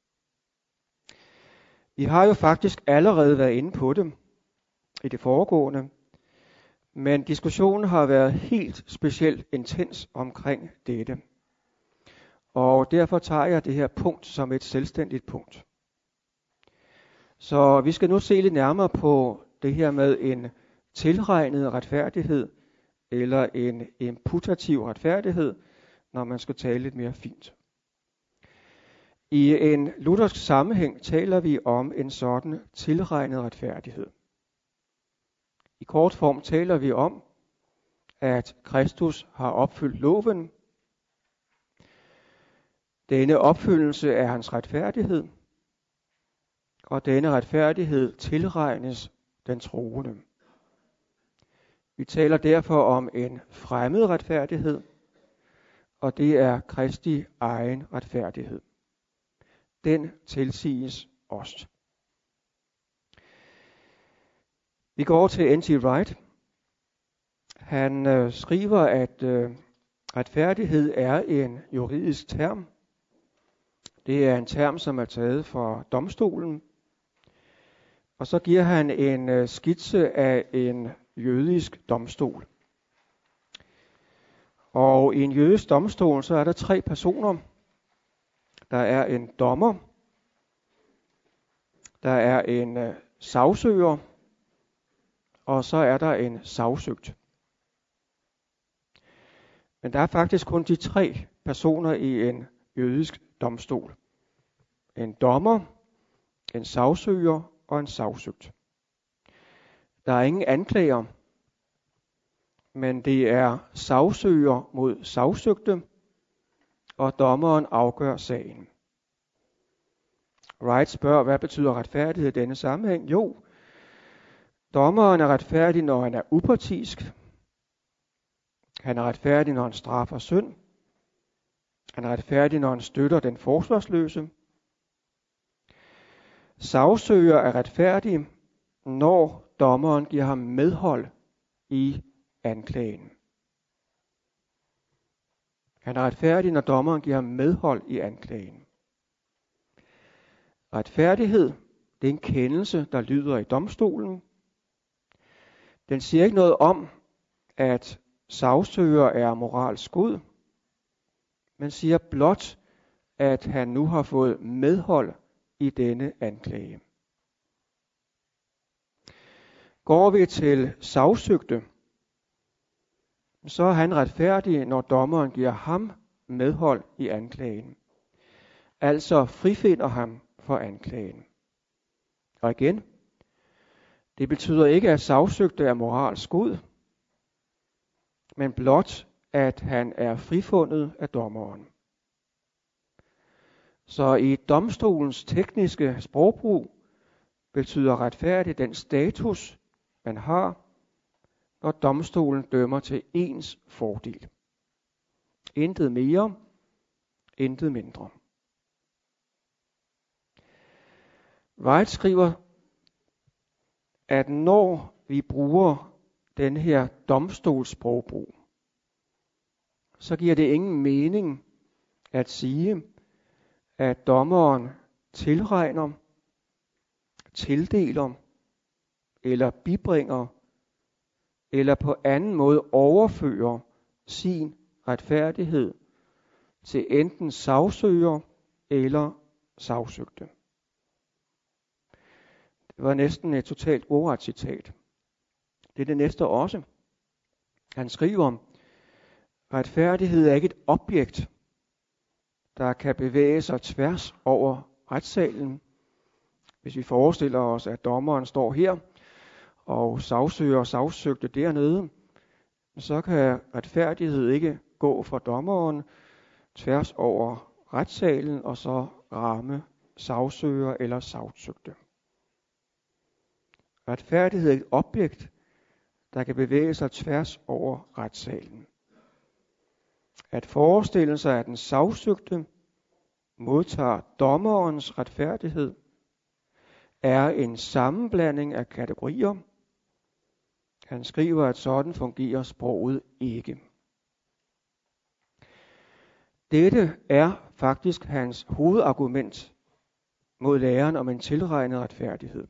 Vi har jo faktisk allerede været inde på det i det foregående, men diskussionen har været helt specielt intens omkring dette. Og derfor tager jeg det her punkt som et selvstændigt punkt. Så vi skal nu se lidt nærmere på det her med en tilregnet retfærdighed, eller en imputativ retfærdighed, når man skal tale lidt mere fint. I en luthersk sammenhæng taler vi om en sådan tilregnet retfærdighed. I kort form taler vi om, at Kristus har opfyldt loven. Denne opfyldelse er hans retfærdighed, og denne retfærdighed tilregnes den troende. Vi taler derfor om en fremmed retfærdighed, og det er Kristi egen retfærdighed. Den tilsiges os. Vi går over til N T Wright. Han øh, skriver, at øh, retfærdighed er en juridisk term. Det er en term, som er taget fra domstolen. Og så giver han en øh, skitse af en jødisk domstol. Og i en jødisk domstol, så er der tre personer. Der er en dommer, der er en øh, sagsøger, og så er der en sagsøgt. Men der er faktisk kun de tre personer i en jødisk domstol. En dommer, en sagsøger og en sagsøgt. Der er ingen anklager, men det er sagsøger mod sagsøgte, og dommeren afgør sagen. Wright spørger, hvad betyder retfærdighed i denne sammenhæng? Jo, dommeren er retfærdig, når han er upartisk. Han er retfærdig, når han straffer synd. Han er retfærdig, når han støtter den forsvarsløse. Sagsøger er retfærdig, når dommeren giver ham medhold i anklagen. Han er retfærdig, når dommeren giver ham medhold i anklagen. Retfærdighed Det er en kendelse, der lyder i domstolen. Den siger ikke noget om, at sagsøger er moralsk god, men siger blot, at han nu har fået medhold i denne anklage. Går vi til sagsøgte, så er han retfærdig, når dommeren giver ham medhold i anklagen. Altså frifinder ham for anklagen. Og igen, det betyder ikke, at sagsøgte er moralsk god, men blot, at han er frifundet af dommeren. Så i domstolens tekniske sprogbrug betyder retfærdig den status, man har, når domstolen dømmer til ens fordel. Intet mere, intet mindre. Wright skriver, at når vi bruger den her domstolssprogbrug, så giver det ingen mening at sige, at dommeren tilregner, tildeler eller bibringer eller på anden måde overfører sin retfærdighed til enten sagsøger eller sagsøgte. Det var næsten et totalt ordret citat. Det er det næste også. Han skriver, retfærdighed er ikke et objekt, der kan bevæge sig tværs over retssalen. Hvis vi forestiller os, at dommeren står her, og sagsøger og sagsøgte dernede, så kan retfærdighed ikke gå fra dommeren tværs over retssalen og så ramme sagsøger eller sagsøgte. Retfærdighed er et objekt, der kan bevæge sig tværs over retssalen. At forestille sig, at den sagsøgte modtager dommerens retfærdighed, er en sammenblanding af kategorier. Han skriver, at sådan fungerer sproget ikke. Dette er faktisk hans hovedargument mod læren om en tilregnet retfærdighed.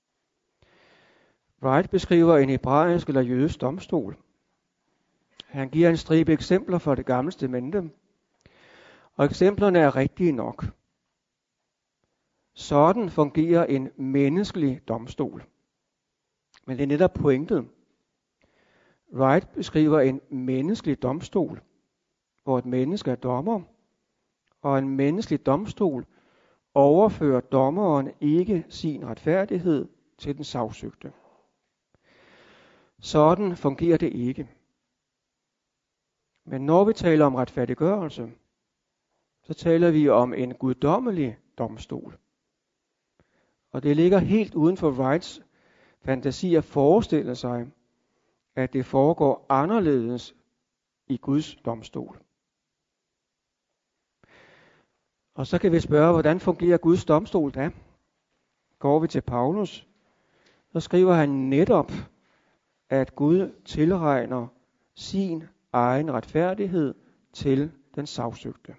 Wright beskriver en hebraisk eller jødisk domstol. Han giver en stribe eksempler fra det gamle testamente, og eksemplerne er rigtige nok. Sådan fungerer en menneskelig domstol. Men det er netop pointet. Wright beskriver en menneskelig domstol, hvor et menneske er dommer, og en menneskelig domstol overfører dommeren ikke sin retfærdighed til den sagsøgte. Sådan fungerer det ikke. Men når vi taler om retfærdiggørelse, så taler vi om en guddommelig domstol. Og det ligger helt uden for Wrights fantasi at forestille sig, at det foregår anderledes i Guds domstol. Og så kan vi spørge, hvordan fungerer Guds domstol da? Går vi til Paulus, så skriver han netop, at Gud tilregner sin egen retfærdighed til den sagsøgte.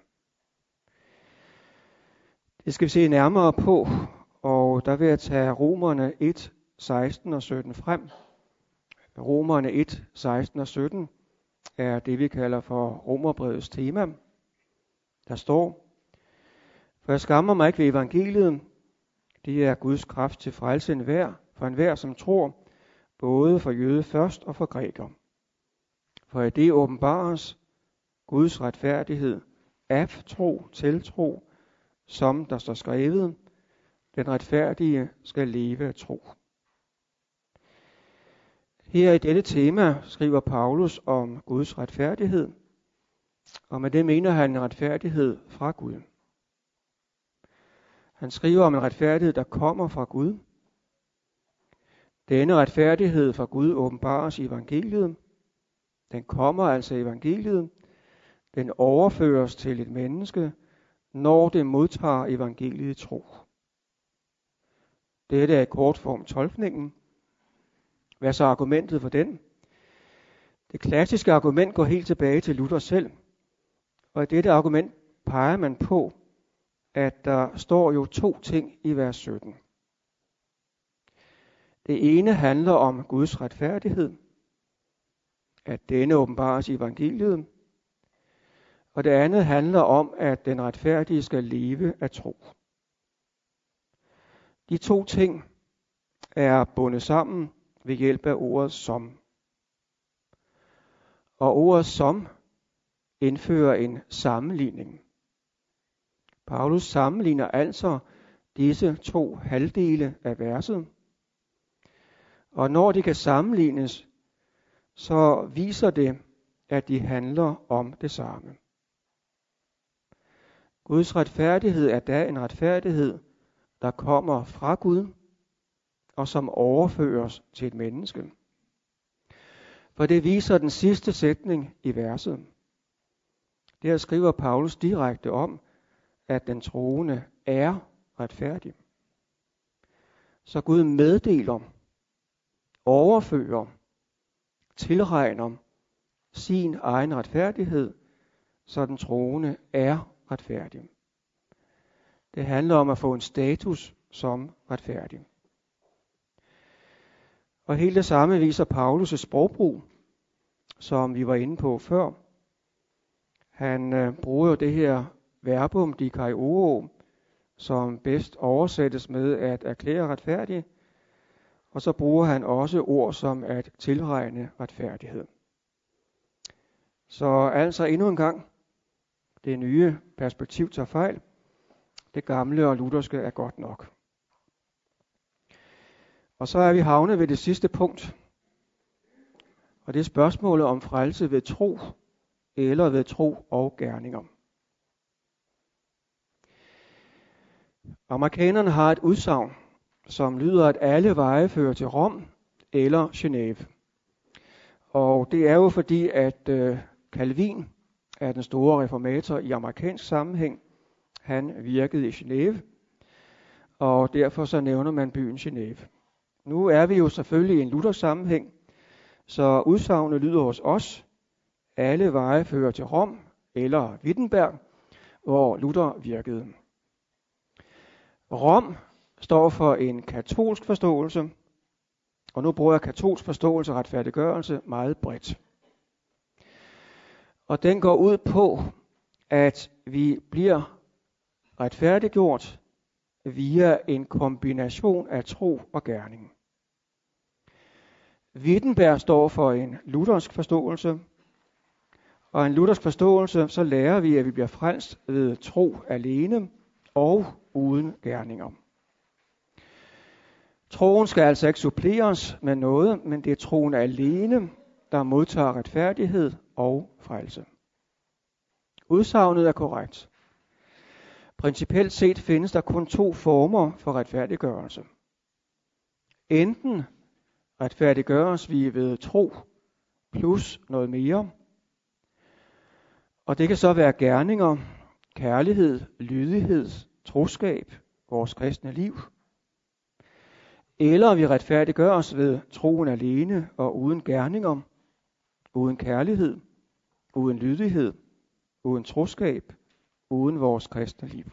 Det skal vi se nærmere på, og der vil jeg tage Romerne et, seksten og sytten frem. Romerne et, seksten og sytten er det, vi kalder for Romerbrevets tema. Der står, for jeg skammer mig ikke ved evangeliet, det er Guds kraft til frelse enhver, for enhver som tror, både for jøde først og for græker. For i det åbenbares Guds retfærdighed af tro til tro, som der står skrevet, den retfærdige skal leve af tro. Her i dette tema skriver Paulus om Guds retfærdighed, og med det mener han en retfærdighed fra Gud. Han skriver om en retfærdighed, der kommer fra Gud. Denne retfærdighed fra Gud åbenbares i evangeliet. Den kommer altså i evangeliet. Den overføres til et menneske, når det modtager evangeliet i tro. Dette er i kort form tolkningen. Hvad er så argumentet for den? Det klassiske argument går helt tilbage til Luther selv. Og i dette argument peger man på, at der står jo to ting i vers sytten. Det ene handler om Guds retfærdighed, at denne åbenbares i evangeliet, og det andet handler om, at den retfærdige skal leve af tro. De to ting er bundet sammen ved hjælp af ordet som. Og ordet som indfører en sammenligning. Paulus sammenligner altså disse to halvdele af verset. Og når de kan sammenlignes, så viser det, at de handler om det samme. Guds retfærdighed er da en retfærdighed, der kommer fra Gud, og som overføres til et menneske. For det viser den sidste sætning i verset. Der skriver Paulus direkte om, at den troende er retfærdig. Så Gud meddeler, overfører, tilregner sin egen retfærdighed, så den troende er retfærdig. Det handler om at få en status som retfærdig. Og helt det samme viser Paulus' sprogbrug, som vi var inde på før. Han øh, bruger jo det her verbum dikaiō, som bedst oversættes med at erklære retfærdig, og så bruger han også ord som at tilregne retfærdighed. Så altså endnu en gang, det nye perspektiv tager fejl. Det gamle og lutherske er godt nok. Og så er vi havnet ved det sidste punkt. Og det er spørgsmålet om frelse ved tro eller ved tro og gerninger. Amerikanerne har et udsagn, som lyder, at alle veje fører til Rom eller Genève. Og det er jo fordi, at øh, Calvin er den store reformator i amerikansk sammenhæng. Han virkede i Genève, og derfor så nævner man byen Genève. Nu er vi jo selvfølgelig i en luthersk sammenhæng, så udsagnet lyder hos os, alle veje fører til Rom eller Wittenberg, hvor Luther virkede. Rom står for en katolsk forståelse, og nu bruger jeg katolsk forståelse og retfærdiggørelse meget bredt. Og den går ud på, at vi bliver retfærdiggjort via en kombination af tro og gerning. Wittenberg står for en luthersk forståelse, og en luthersk forståelse, så lærer vi, at vi bliver frelst ved tro alene og uden gerninger. Troen skal altså ikke suppleres med noget, men det er troen alene, der modtager retfærdighed og frelse. Udsagnet er korrekt. Principielt set findes der kun to former for retfærdiggørelse. Enten retfærdiggøres vi ved tro plus noget mere, og det kan så være gerninger, kærlighed, lydighed, troskab, vores kristne liv. Eller vi retfærdiggøres ved troen alene og uden gerninger, uden kærlighed, uden lydighed, uden troskab, uden vores kristne liv.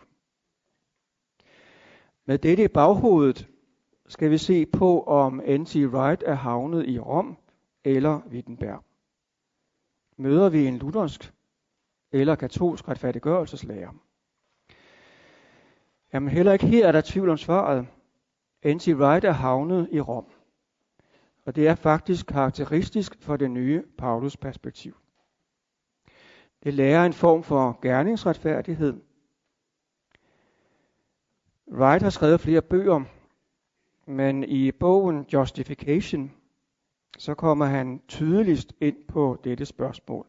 Med dette i baghovedet skal vi se på, om N T Wright er havnet i Rom eller Wittenberg. Møder vi en luthersk eller katolsk retfærdiggørelseslære? Jamen heller ikke her er der tvivl om svaret. N T Wright er havnet i Rom. Og det er faktisk karakteristisk for det nye Paulus perspektiv. Det lærer en form for gerningsretfærdighed. Wright har skrevet flere bøger, men i bogen Justification, så kommer han tydeligst ind på dette spørgsmål.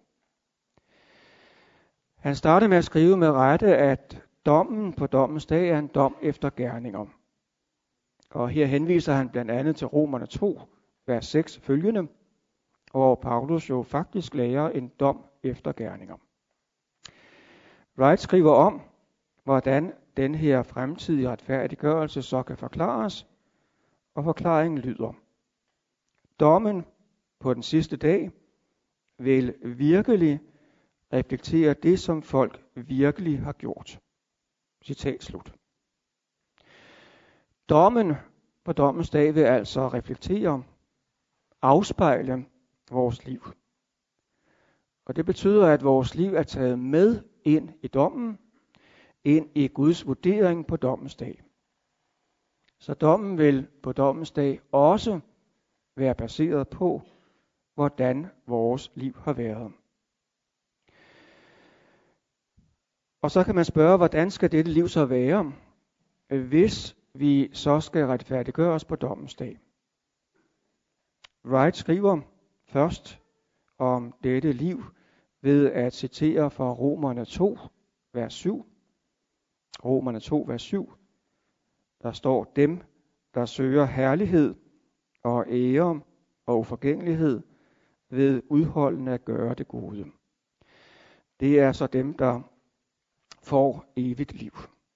Han starter med at skrive med rette, at dommen på dommens dag er en dom efter gerninger. Og her henviser han blandt andet til Romerne to, vers seks følgende, hvor Paulus jo faktisk lærer en dom efter gerninger. Wright skriver om, hvordan den her fremtidige retfærdiggørelse så kan forklares, og forklaringen lyder: dommen på den sidste dag vil virkelig reflektere det, som folk virkelig har gjort. Citat slut. Dommen på dommens dag vil altså reflektere, afspejle vores liv. Og det betyder, at vores liv er taget med ind i dommen, ind i Guds vurdering på dommens dag. Så dommen vil på dommens dag også være baseret på, hvordan vores liv har været. Og så kan man spørge, hvordan skal dette liv så være, hvis vi så skal retfærdiggøres på dommens dag. Wright skriver først om dette liv ved at citere fra Romerne to, vers syv. Romerne to, vers syv. Der står, dem, der søger herlighed og ære og uforgængelighed ved udholdende at gøre det gode. Det er så dem, der får evigt liv.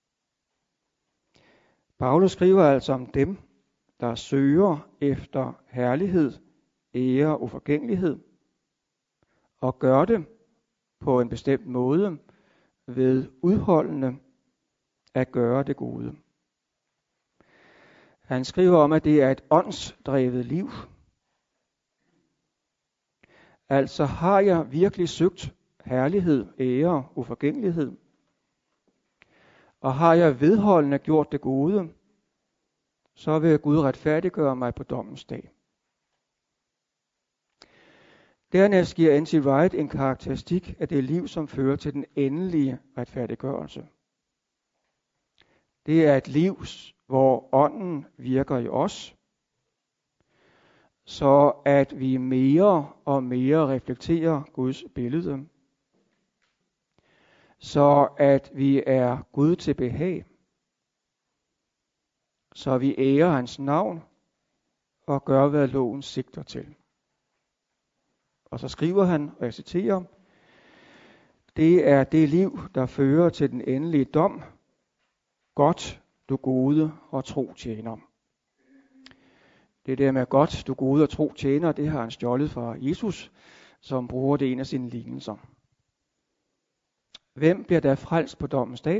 Paulus skriver altså om dem, der søger efter herlighed, ære og uforgængelighed, og gør det på en bestemt måde ved udholdende at gøre det gode. Han skriver om, at det er et åndsdrevet liv. Altså har jeg virkelig søgt herlighed, ære og uforgængelighed, og har jeg vedholdende gjort det gode, så vil Gud retfærdiggøre mig på dommens dag. Dernæst giver N T Wright en karakteristik af det liv, som fører til den endelige retfærdiggørelse. Det er et liv, hvor ånden virker i os, så at vi mere og mere reflekterer Guds billede, så at vi er Gud til behag, så vi ærer hans navn og gør, hvad loven sigter til. Og så skriver han, og jeg citerer, det er det liv, der fører til den endelige dom. Godt, du gode og tro tjener. Det der med godt, du gode og tro tjener, det har han stjålet fra Jesus, som bruger det en af sine lignelser. Hvem bliver der frelst på dommens dag?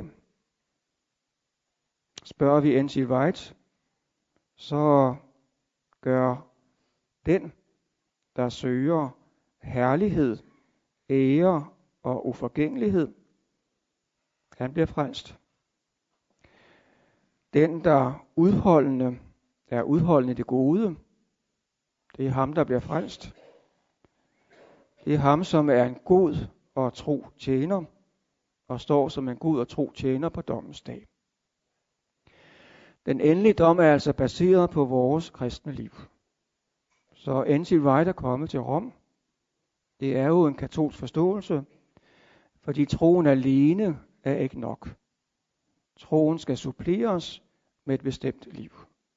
Spørger vi N T Wright, så gør den, der søger herlighed, ære og uforgængelighed, han bliver frelst. Den, der udholdende, er udholdende i det gode, det er ham, der bliver frelst. Det er ham, som er en god og tro tjener, og står som en god og tro tjener på dommens dag. Den endelige dom er altså baseret på vores kristne liv. Så N T Wright er kommet til Rom. Det er jo en katolsk forståelse, fordi troen alene er ikke nok. Troen skal suppleres med et bestemt liv.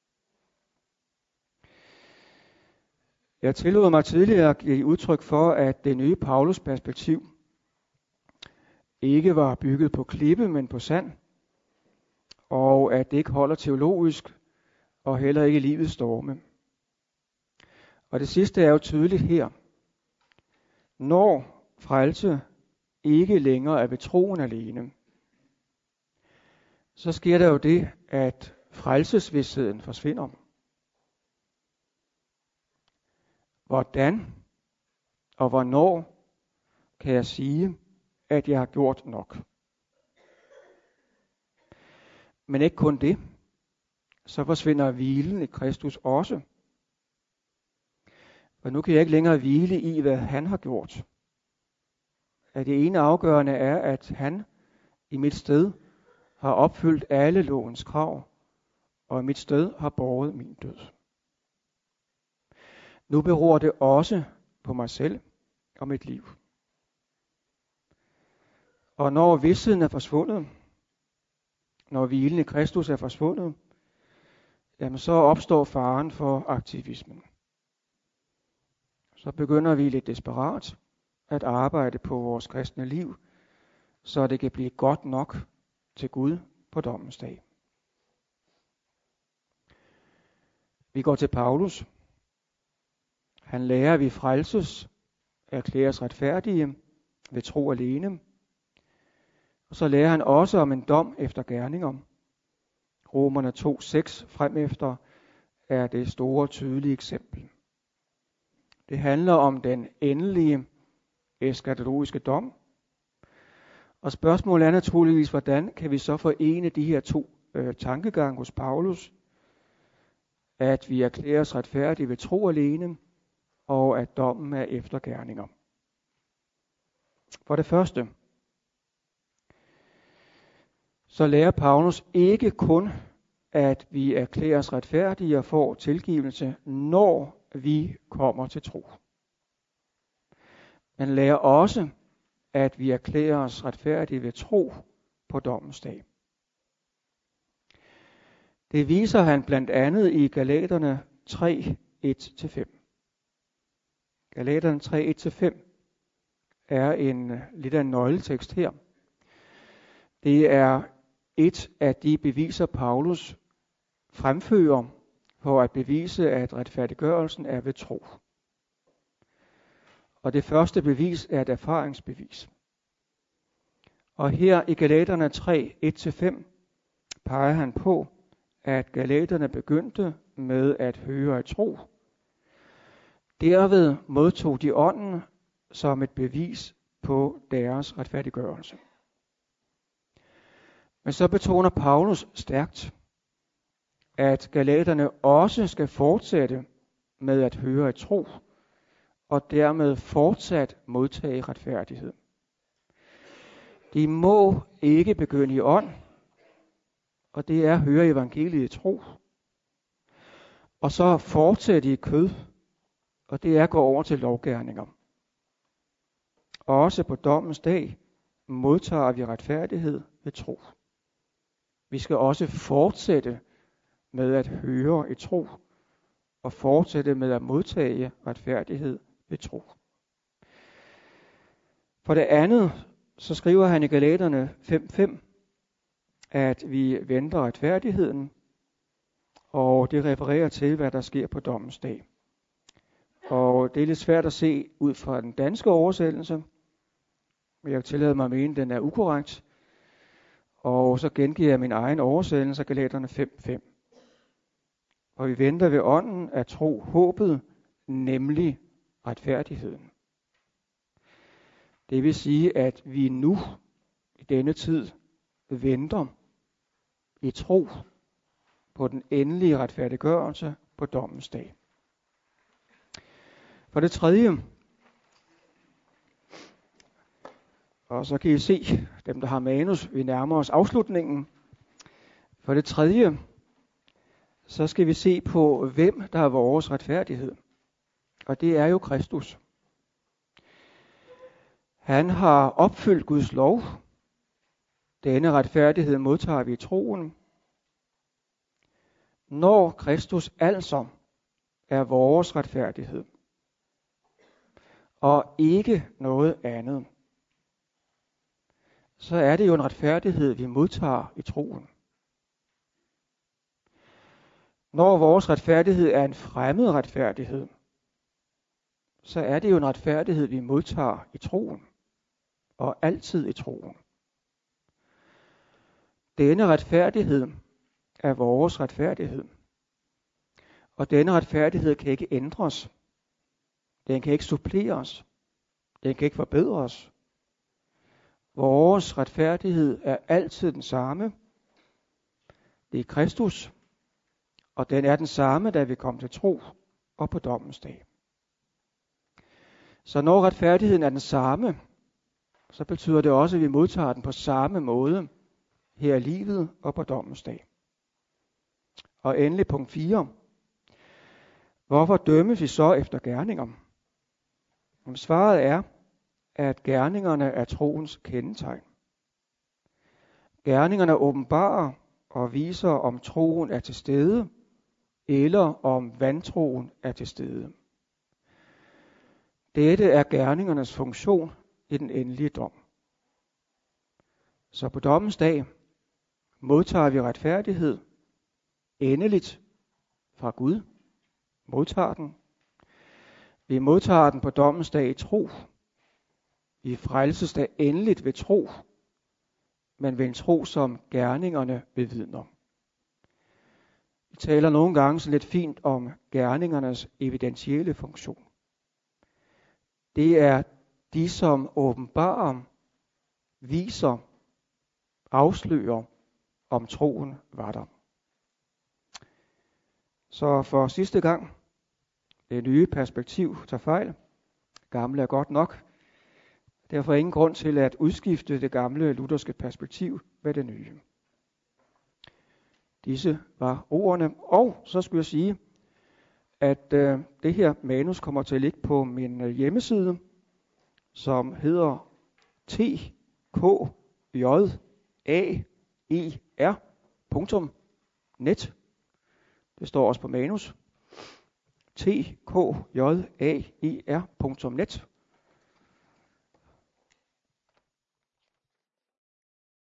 Jeg tillod mig tidligere at give udtryk for, at det nye Paulus perspektiv ikke var bygget på klippe, men på sand, og at det ikke holder teologisk, og heller ikke i livets storme. Og det sidste er jo tydeligt her. Når frelse ikke længere er ved troen alene, så sker der jo det, at frelsesvidstheden forsvinder. Hvordan og hvornår kan jeg sige, at jeg har gjort nok? Men ikke kun det, så forsvinder hvilen i Kristus også. For nu kan jeg ikke længere hvile i, hvad han har gjort. At det ene afgørende er, at han i mit sted har opfyldt alle lovens krav, og i mit sted har båret min død. Nu beror det også på mig selv og mit liv. Og når vidstheden er forsvundet, når hvilen i Kristus er forsvundet, jamen så opstår faren for aktivismen. Så begynder vi lidt desperat at arbejde på vores kristne liv, så det kan blive godt nok til Gud på dommens dag. Vi går til Paulus. Han lærer, at vi frelses, erklæres retfærdige ved tro alene. Og så lærer han også om en dom efter gerninger. Romerne to seks frem efter, er det store tydelige eksempel. Det handler om den endelige eskatologiske dom. Og spørgsmålet er naturligvis, hvordan kan vi så forene de her to øh, tankegange hos Paulus, at vi erklærer os retfærdige ved tro alene, og at dommen er efter gerninger. For det første, så lærer Paulus ikke kun, at vi erklærer os retfærdige og får tilgivelse, når vi kommer til tro. Men lærer også, at vi erklærer os retfærdige ved tro på dommens dag. Det viser han blandt andet i Galaterne tre, et til fem. Galaterne tre, et til fem er en lidt af en nøgletekst her. Det er et af de beviser, Paulus fremfører for at bevise, at retfærdiggørelsen er ved tro. Og det første bevis er et erfaringsbevis. Og her i Galaterne tre, et til fem peger han på, at galaterne begyndte med at høre i tro. Derved modtog de ånden som et bevis på deres retfærdiggørelse. Men så betoner Paulus stærkt, at galaterne også skal fortsætte med at høre i tro, og dermed fortsat modtage retfærdighed. De må ikke begynde i ånd, og det er at høre evangeliet i tro, og så fortsætte i kød, og det er at gå over til lovgerninger. Også på dommens dag modtager vi retfærdighed ved tro. Vi skal også fortsætte med at høre i tro, og fortsætte med at modtage retfærdighed ved tro. For det andet, så skriver han i Galaterne fem fem, at vi venter retfærdigheden, og det refererer til, hvad der sker på dommens dag. Og det er lidt svært at se ud fra den danske oversættelse, men jeg tillader mig at mene, at den er ukorrekt. Og så gengiver jeg min egen oversættelse af Galaterne fem fem. Og vi venter ved ånden at tro håbet, nemlig retfærdigheden. Det vil sige, at vi nu i denne tid venter i tro på den endelige retfærdiggørelse på dommens dag. For det tredje, og så kan I se, dem der har manus, vi nærmer os afslutningen. For det tredje, så skal vi se på, hvem der er vores retfærdighed. Og det er jo Kristus. Han har opfyldt Guds lov. Denne retfærdighed modtager vi i troen. Når Kristus altså er vores retfærdighed, og ikke noget andet, så er det jo en retfærdighed, vi modtager i troen. Når vores retfærdighed er en fremmed retfærdighed, så er det jo en retfærdighed, vi modtager i troen, og altid i troen. Denne retfærdighed er vores retfærdighed, og denne retfærdighed kan ikke ændres. Den kan ikke suppleres. Den kan ikke forbedres. Vores retfærdighed er altid den samme. Det er Kristus, og den er den samme, da vi kom til tro og på dommens dag. Så når retfærdigheden er den samme, så betyder det også, at vi modtager den på samme måde her i livet og på dommens dag. Og endelig punkt fire. Hvorfor dømmes vi så efter gerninger? Jamen, svaret er, at gerningerne er troens kendetegn. Gerningerne åbenbarer og viser, om troen er til stede, eller om vantroen er til stede. Dette er gerningernes funktion i den endelige dom. Så på dommens dag modtager vi retfærdighed endeligt fra Gud. Modtager den. Vi modtager den på dommens dag i tro. Vi frelses da endeligt ved tro, men ved en tro, som gerningerne bevidner. Vi taler nogle gange så lidt fint om gerningernes evidentielle funktion. Det er de, som åbenbarer, viser, afslører, om troen var der. Så for sidste gang, det nye perspektiv tager fejl. Gamle er godt nok. Derfor er ingen grund til at udskifte det gamle lutherske perspektiv med det nye. Disse var ordene, og så skulle jeg sige, at øh, det her manus kommer til at ligge på min øh, hjemmeside, som hedder t k j a e r punktum net. Det står også på manus. t k j a e r punktum net.